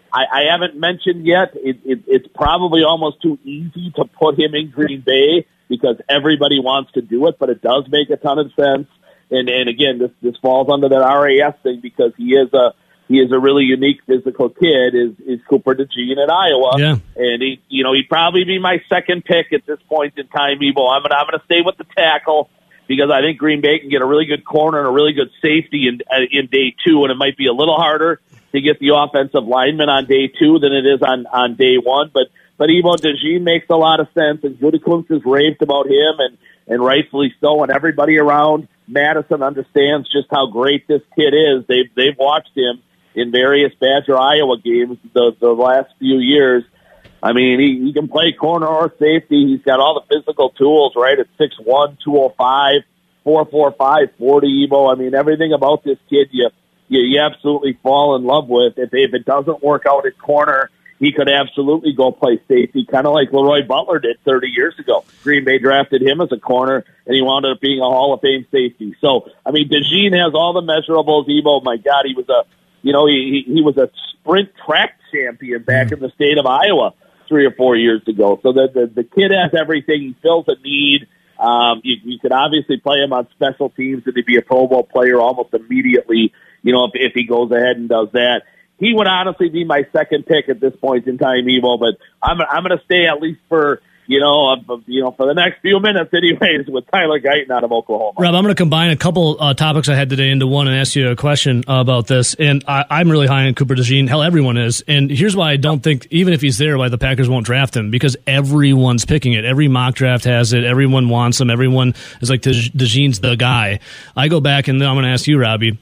I, I haven't mentioned yet, it, it, it's probably almost too easy to put him in Green Bay because everybody wants to do it, but it does make a ton of sense. And, and again, this, this falls under that R A S thing because he is a he is a really unique physical kid. Is is Cooper DeJean at Iowa? Yeah. And he, you know, he'd probably be my second pick at this point in time. Evo, I'm gonna I'm gonna stay with the tackle because I think Green Bay can get a really good corner and a really good safety in uh, in day two, and it might be a little harder to get the offensive lineman on day two than it is on on day one. But but Evo DeJean makes a lot of sense, and Gutekunst has raved about him, and and rightfully so, and everybody around Madison understands just how great this kid is. They've they've watched him in various Badger Iowa games the the last few years. I mean, he, he can play corner or safety. He's got all the physical tools, right? At six one, two oh five, four four five, forty Evo. I mean, everything about this kid you you, you absolutely fall in love with. If if it doesn't work out at corner, he could absolutely go play safety, kind of like Leroy Butler did thirty years ago. Green Bay drafted him as a corner, and he wound up being a Hall of Fame safety. So, I mean, DeJean has all the measurables. Evo, my God, he was a, you know, he he was a sprint track champion back in the state of Iowa three or four years ago. So the the, the kid has everything. He fills a need. Um, you, you could obviously play him on special teams, and he'd be a Pro Bowl player almost immediately. You know, if if he goes ahead and does that. He would honestly be my second pick at this point in time, Evo, but I'm I'm going to stay at least for, you know, uh, you know, for the next few minutes anyways with Tyler Guyton out of Oklahoma. Rob, I'm going to combine a couple uh, topics I had today into one and ask you a question about this. And I, I'm really high on Cooper DeJean. Hell, everyone is. And here's why I don't think, even if he's there, why the Packers won't draft him, because everyone's picking it. Every mock draft has it. Everyone wants him. Everyone is like, DeJean's the guy. I go back, and then I'm going to ask you, Robbie,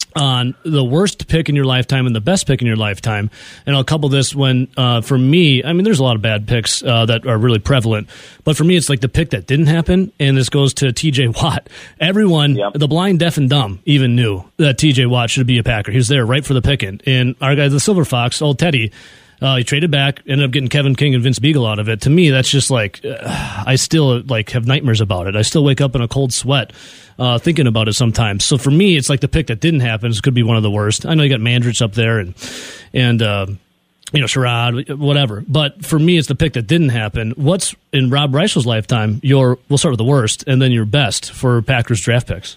on the worst pick in your lifetime and the best pick in your lifetime. And I'll couple this when, uh, for me, I mean, there's a lot of bad picks uh, that are really prevalent. But for me, it's like the pick that didn't happen, and this goes to T J Watt. Everyone, yep. the blind, deaf, and dumb, even knew that T J Watt should be a Packer. He was there right for the picking. And our guy, the Silver Fox, old Teddy, Uh, he traded back, ended up getting Kevin King and Vince Beagle out of it. To me, that's just like, uh, I still like have nightmares about it. I still wake up in a cold sweat uh, thinking about it sometimes. So for me, it's like the pick that didn't happen. It could be one of the worst. I know you got Mandrich up there and, and uh, you know, Sherrod, whatever. But for me, it's the pick that didn't happen. What's, in Rob Reichel's lifetime, your, we'll start with the worst, and then your best for Packers draft picks?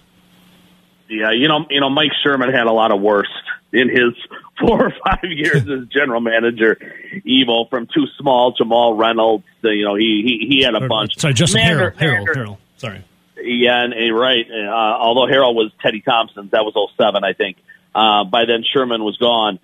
Yeah, you know, you know, Mike Sherman had a lot of worst in his four or five years as general manager. Evo, from too small, Jamal Reynolds. You know, he he, he had a bunch. Sorry, Justin Mander, Harrell. Mander, Harrell. Sorry. Yeah, and, and right. Uh, although Harrell was Teddy Thompson's, that was oh seven, I think. Uh, by then, Sherman was gone.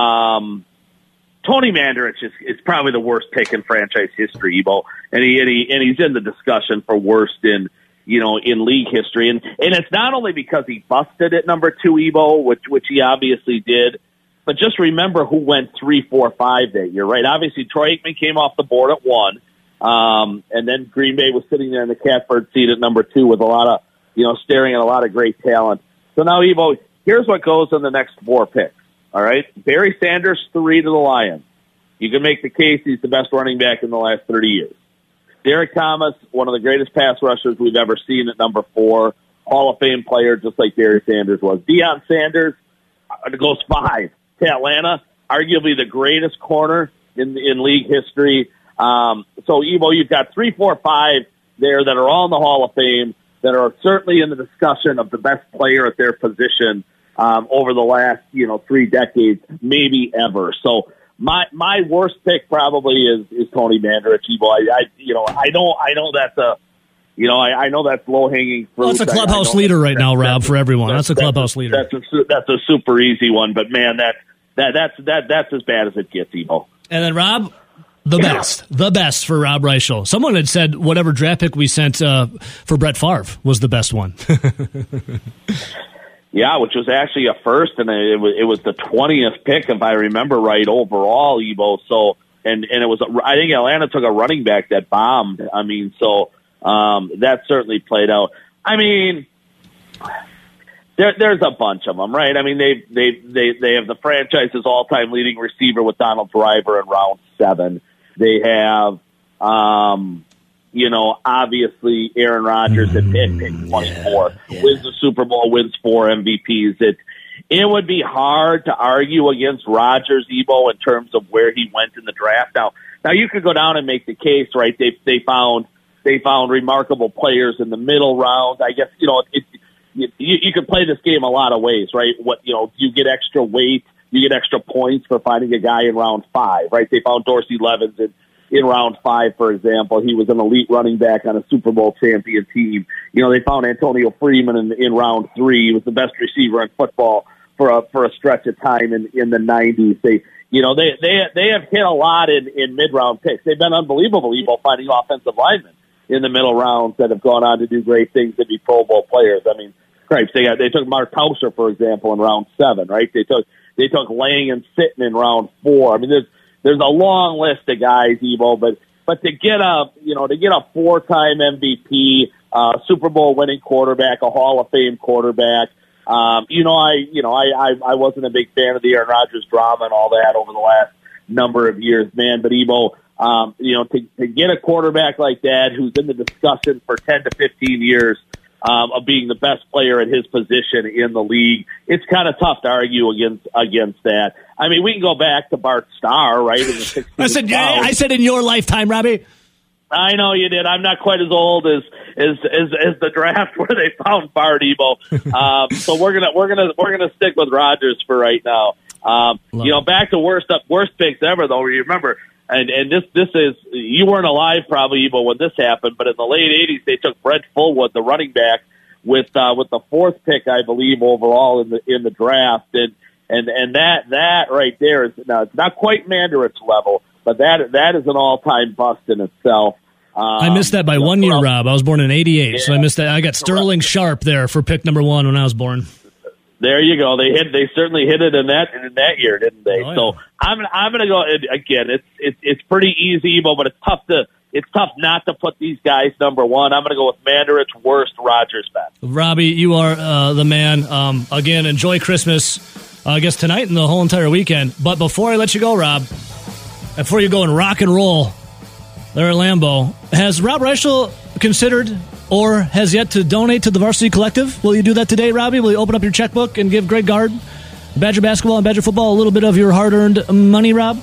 Um, Tony Mandarich is, is probably the worst pick in franchise history, Evo, and he and he and he's in the discussion for worst in. You know, in league history. And and it's not only because he busted at number two, Evo, which which he obviously did, but just remember who went three, four, five that year, right? Obviously, Troy Aikman came off the board at one, um, and then Green Bay was sitting there in the catbird seat at number two with a lot of, you know, staring at a lot of great talent. So now, Evo, here's what goes in the next four picks, all right? Barry Sanders, three to the Lions. You can make the case he's the best running back in the last thirty years. Derek Thomas, one of the greatest pass rushers we've ever seen at number four, Hall of Fame player just like Barry Sanders was. Deion Sanders uh, goes five to Atlanta, arguably the greatest corner in in league history. Um, so, Evo, you've got three, four, five there that are all in the Hall of Fame that are certainly in the discussion of the best player at their position um, over the last, you know, three decades, maybe ever. So, My my worst pick probably is, is Tony Mandarich. I, I you know I know I know that's a you know I, I know that's low hanging fruit. Well, it's a clubhouse leader right now, Rob, for everyone. That's, that's a clubhouse leader. That's a that's a super easy one, but man, that that that's that that's as bad as it gets, Evo. And then Rob, the best, the best for Rob Reichel. Someone had said whatever draft pick we sent uh, for Brett Favre was the best one. Yeah, which was actually a first, and it was it was the twentieth pick, if I remember right, overall, Evo. So, and and it was I think Atlanta took a running back that bombed. I mean, so um, that certainly played out. I mean, there there's a bunch of them, right? I mean, they they they they have the franchise's all time leading receiver with Donald Driver in round seven. They have. Um, You know, obviously Aaron Rodgers at pick, pick twenty-four, yeah, yeah. wins the Super Bowl, wins four M V Ps. It, it would be hard to argue against Rodgers, Ebo, in terms of where he went in the draft. Now, now you could go down and make the case, right? They they found they found remarkable players in the middle round. I guess you know it, it, you, you could play this game a lot of ways, right? What you know, you get extra weight, you get extra points for finding a guy in round five, right? They found Dorsey Levens in. In round five, for example, he was an elite running back on a Super Bowl champion team. You know, they found Antonio Freeman in, in round three. He was the best receiver in football for a for a stretch of time in, in the nineties. They, you know, they they they have hit a lot in, in mid round picks. They've been unbelievable, Ebo, finding offensive linemen in the middle rounds that have gone on to do great things to be Pro Bowl players. I mean, Cripes, they got they took Mark Tauscher, for example, in round seven, right? They took they took Lang and Sitton in round four. I mean, there's There's a long list of guys, Ebo, but but to get a you know to get a four-time M V P, uh, Super Bowl winning quarterback, a Hall of Fame quarterback, um, you know I you know I, I I wasn't a big fan of the Aaron Rodgers drama and all that over the last number of years, man. But Ebo, um, you know to to get a quarterback like that who's in the discussion for ten to fifteen years. Um, of being the best player at his position in the league, it's kind of tough to argue against against that. I mean, we can go back to Bart Starr, right? In the sixties. I said, yeah, I said in your lifetime, Robbie. I know you did. I'm not quite as old as as as, as the draft where they found Bart, Ebo. um, so we're gonna we're gonna we're gonna stick with Rodgers for right now. Um, you know, back to worst up worst picks ever though. You remember. And and this this is you weren't alive probably, Ebo, when this happened, but in the late eighties they took Brett Fullwood, the running back, with uh, with the fourth pick, I believe, overall in the in the draft, and and and that that right there is now it's not quite Mandarich level, but that that is an all time bust in itself. Um, I missed that by you know, one year, well, Rob. I was born in eighty-eight, yeah, so I missed that. I got Sterling Sharp there for pick number one when I was born. There you go. They hit. They certainly hit it in that in that year, didn't they? Oh, yeah. So I'm I'm going to go again. It's it's it's pretty easy, but it's tough to it's tough not to put these guys number one. I'm going to go with Mandarich, worst, Rodgers, best. Robbie, you are uh, the man. Um, again, enjoy Christmas. Uh, I guess tonight and the whole entire weekend. But before I let you go, Rob, before you go and rock and roll there at Lambeau, has Rob Reichel considered or has yet to donate to the Varsity Collective? Will you do that today, Robbie? Will you open up your checkbook and give Greg Gard, Badger Basketball and Badger Football, a little bit of your hard-earned money, Rob?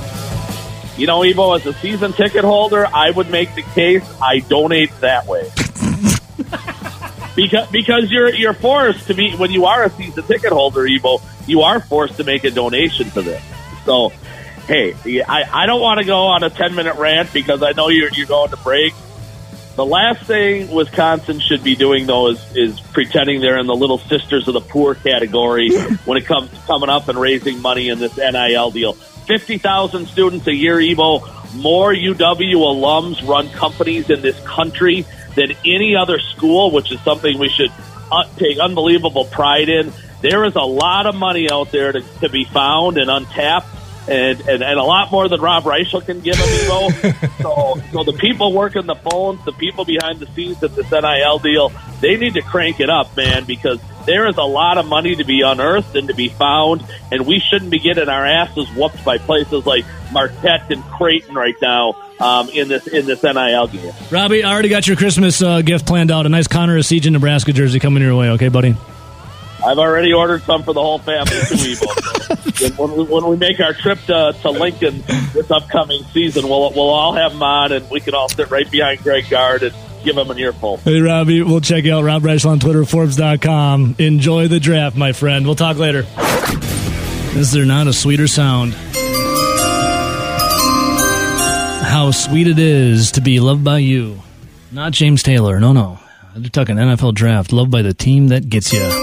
You know, Evo, as a season ticket holder, I would make the case I donate that way. because because you're you're forced to be, when you are a season ticket holder, Evo, you are forced to make a donation to this. So, hey, I, I don't want to go on a ten-minute rant because I know you're, you're going to break. The last thing Wisconsin should be doing, though, is, is pretending they're in the Little Sisters of the Poor category when it comes to coming up and raising money in this N I L deal. fifty thousand students a year, Evo. More U W alums run companies in this country than any other school, which is something we should uh, take unbelievable pride in. There is a lot of money out there to, to be found and untapped. And, and and a lot more than Rob Reichel can give them, Evo. so, so the people working the phones, the people behind the scenes at this N I L deal, they need to crank it up, man, because there is a lot of money to be unearthed and to be found, and we shouldn't be getting our asses whooped by places like Marquette and Creighton right now um, in this in this N I L game. Robbie, I already got your Christmas uh, gift planned out. A nice Connor Siege in Nebraska jersey coming your way, okay, buddy? I've already ordered some for the whole family, too, Evo. So when, we, when we make our trip to, to Lincoln this upcoming season, we'll we'll all have them on, and we can all sit right behind Greg Gard and give him an earful. Hey, Robbie, we'll check out Rob Reichel on Twitter, Forbes dot com. Enjoy the draft, my friend. We'll talk later. Is there not a sweeter sound? How sweet it is to be loved by you. Not James Taylor. No, no. They're talking N F L draft. Loved by the team that gets you.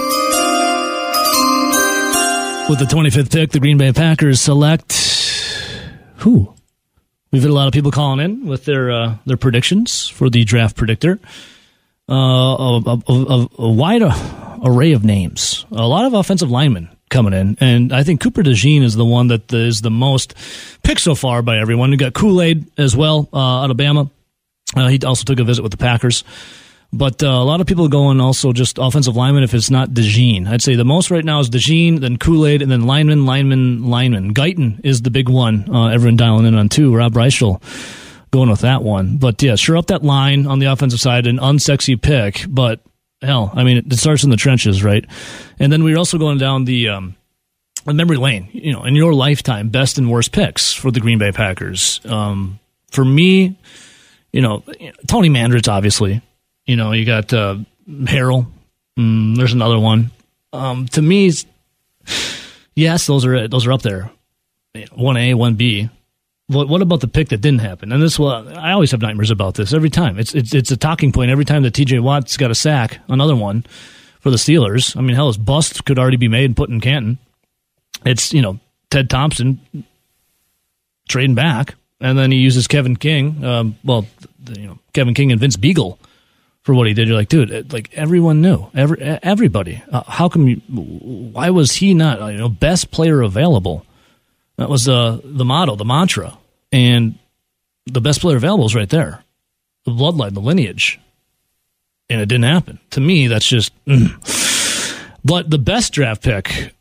With the twenty-fifth pick, the Green Bay Packers select who? We've had a lot of people calling in with their uh, their predictions for the draft predictor. Uh, a, a, a, a wide array of names. A lot of offensive linemen coming in, and I think Cooper DeJean is the one that is the most picked so far by everyone. We got Kool-Aid as well uh, out of Bama. Uh, he also took a visit with the Packers. But uh, a lot of people going also just offensive lineman if it's not DeJean. I'd say the most right now is DeJean, then Kool-Aid, and then lineman, lineman, lineman. Guyton is the big one. Uh, everyone dialing in on two. Rob Reichel going with that one. But yeah, sure up that line on the offensive side, an unsexy pick. But hell, I mean, it, it starts in the trenches, right? And then we're also going down the um, memory lane. You know, in your lifetime, best and worst picks for the Green Bay Packers. Um, for me, you know, Tony Mandarich, obviously. You know, you got uh, Harrell. Mm, there's another one. Um, to me, yes, those are those are up there. One A, one B. What, what about the pick that didn't happen? And this, well, I always have nightmares about this every time. It's it's it's a talking point every time that T J Watt's got a sack, another one for the Steelers. I mean, hell, his bust could already be made and put in Canton. It's, you know, Ted Thompson trading back, and then he uses Kevin King. Um, well, you know, Kevin King and Vince Beagle for what he did. You're like, dude, it, like everyone knew, every everybody. Uh, how come? You, why was he not? You know, best player available. That was uh, the motto, the mantra. And the best player available is right there. The bloodline, the lineage. And it didn't happen. To me, that's just... Mm. But the best draft pick...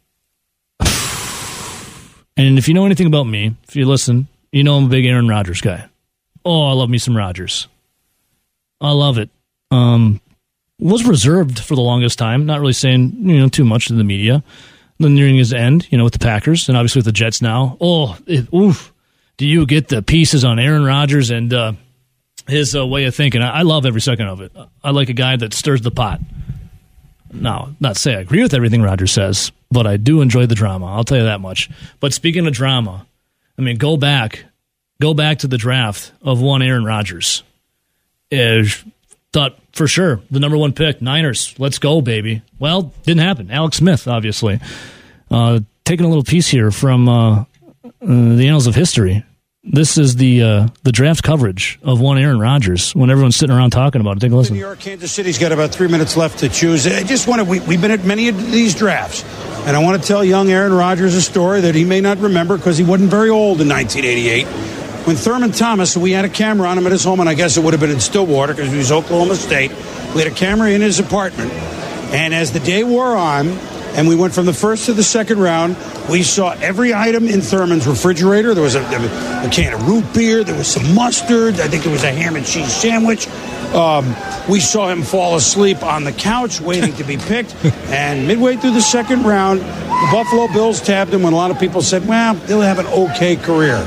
And if you know anything about me, if you listen, you know I'm a big Aaron Rodgers guy. Oh, I love me some Rodgers. I love it. Um, was reserved for the longest time. Not really saying, you know, too much to the media. Then nearing his end, you know, with the Packers and obviously with the Jets now. Oh, it, oof. Do you get the pieces on Aaron Rodgers and uh, his uh, way of thinking? I, I love every second of it. I like a guy that stirs the pot. Now, not to say I agree with everything Rodgers says, but I do enjoy the drama. I'll tell you that much. But speaking of drama, I mean, go back, go back to the draft of one Aaron Rodgers. Uh, thought for sure the number one pick, Niners. Let's go, baby. Well, didn't happen. Alex Smith, obviously, uh, taking a little piece here from uh, uh, the annals of history. This is the uh, the draft coverage of one Aaron Rodgers when everyone's sitting around talking about it. Take a listen. New York, Kansas City's got about three minutes left to choose. I just want to, we, we've been at many of these drafts, and I want to tell young Aaron Rodgers a story that he may not remember because he wasn't very old in nineteen eighty-eight. When Thurman Thomas, we had a camera on him at his home, and I guess it would have been in Stillwater because he was Oklahoma State. We had a camera in his apartment, and as the day wore on, and we went from the first to the second round, we saw every item in Thurman's refrigerator. There was a, a can of root beer. There was some mustard. I think there was a ham and cheese sandwich. Um, we saw him fall asleep on the couch waiting to be picked. And midway through the second round, the Buffalo Bills tabbed him when a lot of people said, well, he'll have an okay career.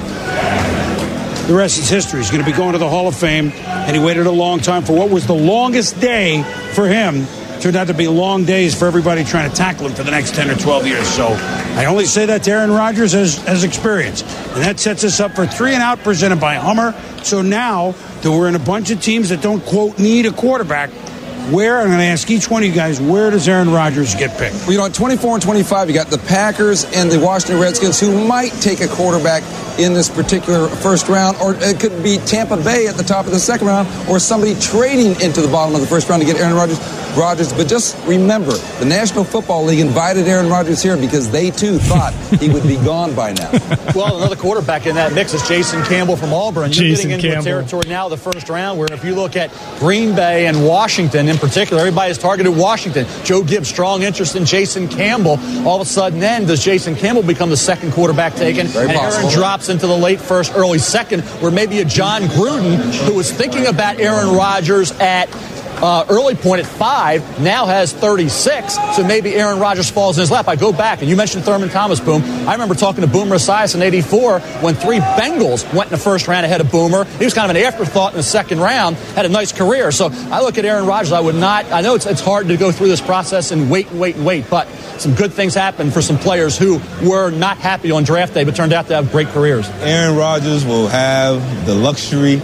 The rest is history. He's going to be going to the Hall of Fame, and he waited a long time for what was the longest day for him. Turned out to be long days for everybody trying to tackle him for the next ten or twelve years. So I only say that to Aaron Rodgers as, as experience. And that sets us up for three and out presented by Hummer. So now that we're in a bunch of teams that don't, quote, need a quarterback, where, I'm going to ask each one of you guys, where does Aaron Rodgers get picked? Well, you know, at twenty-four and twenty-five, you got the Packers and the Washington Redskins who might take a quarterback in this particular first round, or it could be Tampa Bay at the top of the second round, or somebody trading into the bottom of the first round to get Aaron Rodgers. Rodgers, but just remember, the National Football League invited Aaron Rodgers here because they too thought he would be gone by now. Well, another quarterback in that mix is Jason Campbell from Auburn. You're Jason getting into Campbell. a territory now, the first round, where if you look at Green Bay and Washington in particular, everybody has targeted Washington. Joe Gibbs, strong interest in Jason Campbell. All of a sudden, then does Jason Campbell become the second quarterback taken? Very and possible. Aaron drops into the late first, early second, where maybe a John Gruden, who was thinking about Aaron Rodgers at Uh, early point at five, now has thirty-six, so maybe Aaron Rodgers falls in his lap. I go back, and you mentioned Thurman Thomas, Boom. I remember talking to Boomer Esiason in eighty-four when three Bengals went in the first round ahead of Boomer. He was kind of an afterthought in the second round, had a nice career. So I look at Aaron Rodgers, I would not, I know it's, it's hard to go through this process and wait and wait and wait, but some good things happen for some players who were not happy on draft day, but turned out to have great careers. Aaron Rodgers will have the luxury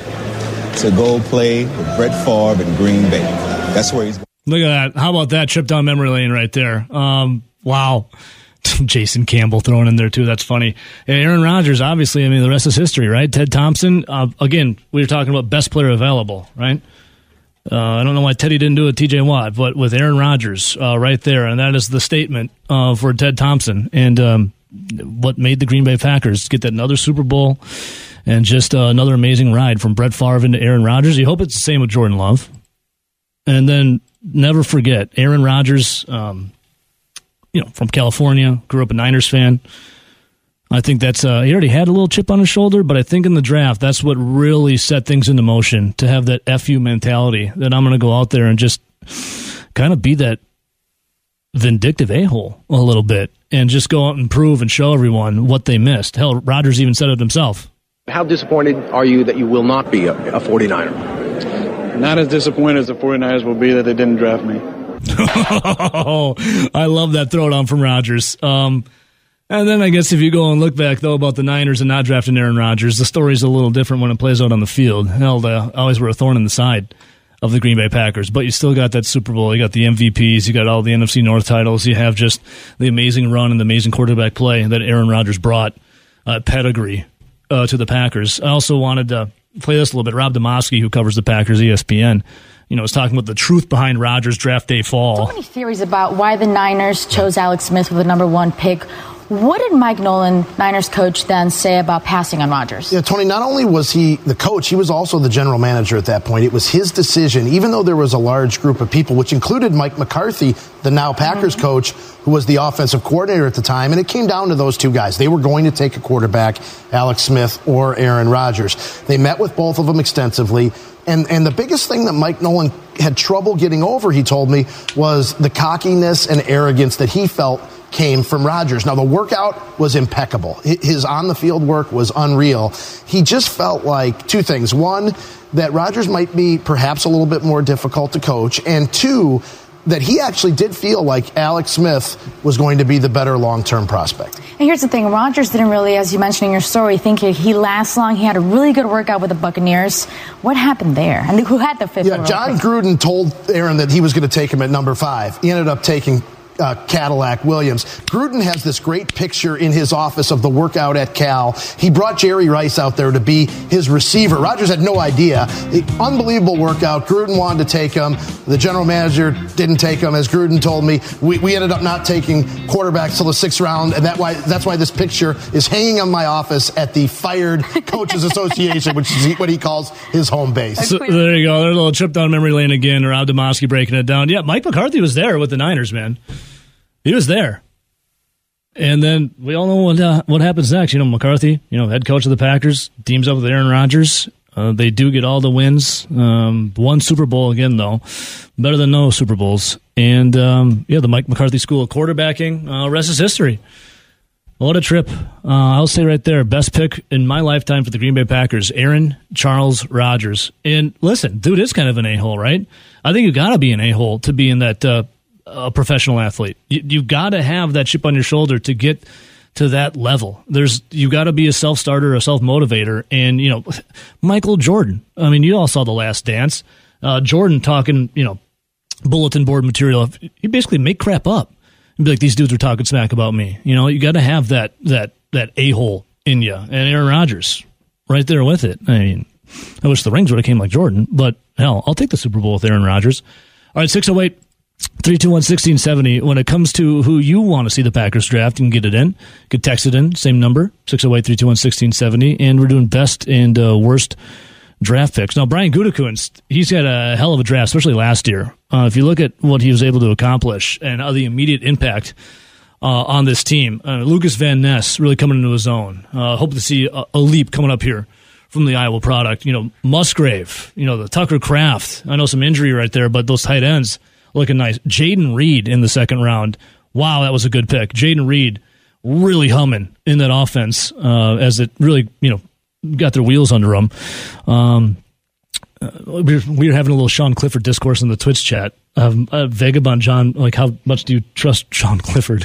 to go play with Brett Favre in Green Bay. That's where he's going. Look at that. How about that trip down memory lane right there? Um, wow. Jason Campbell thrown in there, too. That's funny. And Aaron Rodgers, obviously, I mean, the rest is history, right? Ted Thompson, uh, again, we were talking about best player available, right? Uh, I don't know why Teddy didn't do it, T J Watt, but with Aaron Rodgers uh, right there, and that is the statement uh, for Ted Thompson. And um, what made the Green Bay Packers get that another Super Bowl and just uh, another amazing ride from Brett Favre into Aaron Rodgers. You hope it's the same with Jordan Love. And then never forget, Aaron Rodgers, um, you know, from California, grew up a Niners fan. I think that's, uh, he already had a little chip on his shoulder, but I think in the draft, that's what really set things into motion, to have that F U mentality, that I'm going to go out there and just kind of be that vindictive a-hole a little bit and just go out and prove and show everyone what they missed. Hell, Rodgers even said it himself. How disappointed are you that you will not be a, a 49er? Not as disappointed as the 49ers will be that they didn't draft me. Oh, I love that throwdown from Rodgers. Um, and then I guess if you go and look back, though, about the Niners and not drafting Aaron Rodgers, the story's a little different when it plays out on the field. Hell, they always were a thorn in the side of the Green Bay Packers. But you still got that Super Bowl. You got the M V Ps. You got all the N F C North titles. You have just the amazing run and the amazing quarterback play that Aaron Rodgers brought, uh, pedigree uh, to the Packers. I also wanted to play this a little bit. Rob Demoski, who covers the Packers, E S P N, you know, was talking about the truth behind Rodgers' draft day fall. So many theories about why the Niners chose Alex Smith with the number one pick. What did Mike Nolan, Niners coach, then say about passing on Rodgers? Yeah, Tony, not only was he the coach, he was also the general manager at that point. It was his decision, even though there was a large group of people, which included Mike McCarthy, the now Packers mm-hmm. coach, who was the offensive coordinator at the time, and it came down to those two guys. They were going to take a quarterback, Alex Smith or Aaron Rodgers. They met with both of them extensively. And and the biggest thing that Mike Nolan had trouble getting over, he told me, was the cockiness and arrogance that he felt came from Rodgers. Now, the workout was impeccable. His on-the-field work was unreal. He just felt like two things. One, that Rodgers might be perhaps a little bit more difficult to coach. And two, that he actually did feel like Alex Smith was going to be the better long-term prospect. And here's the thing. Rodgers didn't really, as you mentioned in your story, think he lasts long. He had a really good workout with the Buccaneers. What happened there? And who had the fifth? Yeah, John Gruden told Aaron that he was going to take him at number five. He ended up taking Uh, Cadillac Williams. Gruden has this great picture in his office of the workout at Cal. He brought Jerry Rice out there to be his receiver. Rodgers had no idea. The unbelievable workout. Gruden wanted to take him. The general manager didn't take him. As Gruden told me, we, we ended up not taking quarterbacks till the sixth round, and that why that's why this picture is hanging on my office at the Fired Coaches Association, which is what he calls his home base. So, there you go. There's a little trip down memory lane again. Rob Demoski breaking it down. Yeah, Mike McCarthy was there with the Niners, man. He was there. And then we all know what uh, what happens next. You know, McCarthy, you know, head coach of the Packers, teams up with Aaron Rodgers. Uh, they do get all the wins. Um, one Super Bowl again, though. Better than no Super Bowls. And, um, yeah, the Mike McCarthy School of Quarterbacking, uh, rest is history. What a trip. Uh, I'll say right there, best pick in my lifetime for the Green Bay Packers, Aaron Charles Rodgers. And listen, dude is kind of an a-hole, right? I think you got to be an a-hole to be in that uh, a professional athlete. You, you've got to have that chip on your shoulder to get to that level. There's you got to be a self-starter, a self-motivator. And, you know, Michael Jordan, I mean, you all saw The Last Dance. Uh, Jordan talking, you know, bulletin board material. He basically make crap up and be like, these dudes are talking smack about me. You know, you got to have that that that a-hole in you. And Aaron Rodgers right there with it. I mean, I wish the rings would have came like Jordan, but hell, I'll take the Super Bowl with Aaron Rodgers. All right, six oh eight, three two one, one six seven oh. When it comes to who you want to see the Packers draft, you can get it in. You can text it in, same number, six oh eight, three two one, one six seven oh. And we're doing best and uh, worst draft picks. Now, Brian Gutekunst, he's had a hell of a draft, especially last year. Uh, if you look at what he was able to accomplish and uh, the immediate impact uh, on this team, uh, Lucas Van Ness really coming into his own. Uh, hope to see a, a leap coming up here from the Iowa product. You know, Musgrave, you know, the Tucker Kraft. I know some injury right there, but those tight ends looking nice. Jaden Reed in the second round. Wow, that was a good pick. Jaden Reed really humming in that offense uh, as it really, you know, got their wheels under them. Um, uh, we, were, we were having a little Sean Clifford discourse in the Twitch chat. Um, uh, Vagabond John, like, how much do you trust Sean Clifford?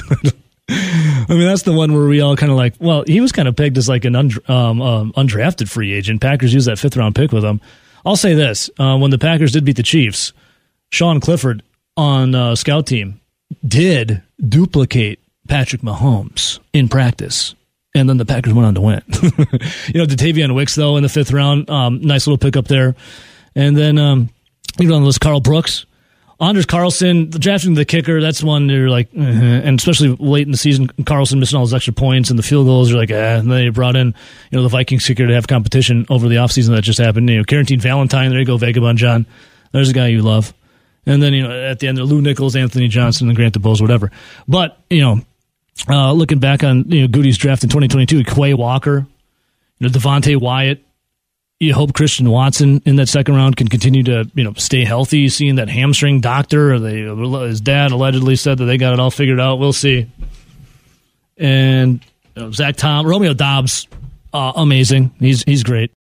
I mean, that's the one where we all kind of like, well, he was kind of pegged as like an und- um, um, undrafted free agent. Packers used that fifth round pick with him. I'll say this. Uh, when the Packers did beat the Chiefs, Sean Clifford on uh, scout team did duplicate Patrick Mahomes in practice. And then the Packers went on to win. You know, Datavian Wicks, though, in the fifth round. Um, nice little pickup there. And then, um, even on the list, Carl Brooks. Anders Carlson, the drafting the kicker, that's one you're like, uh-huh. And especially late in the season, Carlson missing all his extra points and the field goals, you're like, eh. And then they brought in, you know, the Vikings kicker to have competition over the offseason that just happened. You know, Carantine Valentine, there you go, Vagabond John. There's a guy you love. And then, you know, at the end, Lou Nichols, Anthony Johnson, and Grant DeBose, whatever. But, you know, uh, looking back on, you know, Goody's draft in twenty twenty-two, Quay Walker, you know, Devontae Wyatt, you hope Christian Watson in that second round can continue to, you know, stay healthy. Seeing that hamstring doctor, or they, his dad allegedly said that they got it all figured out. We'll see. And you know, Zach Tom, Romeo Dobbs, uh, amazing. He's he's great.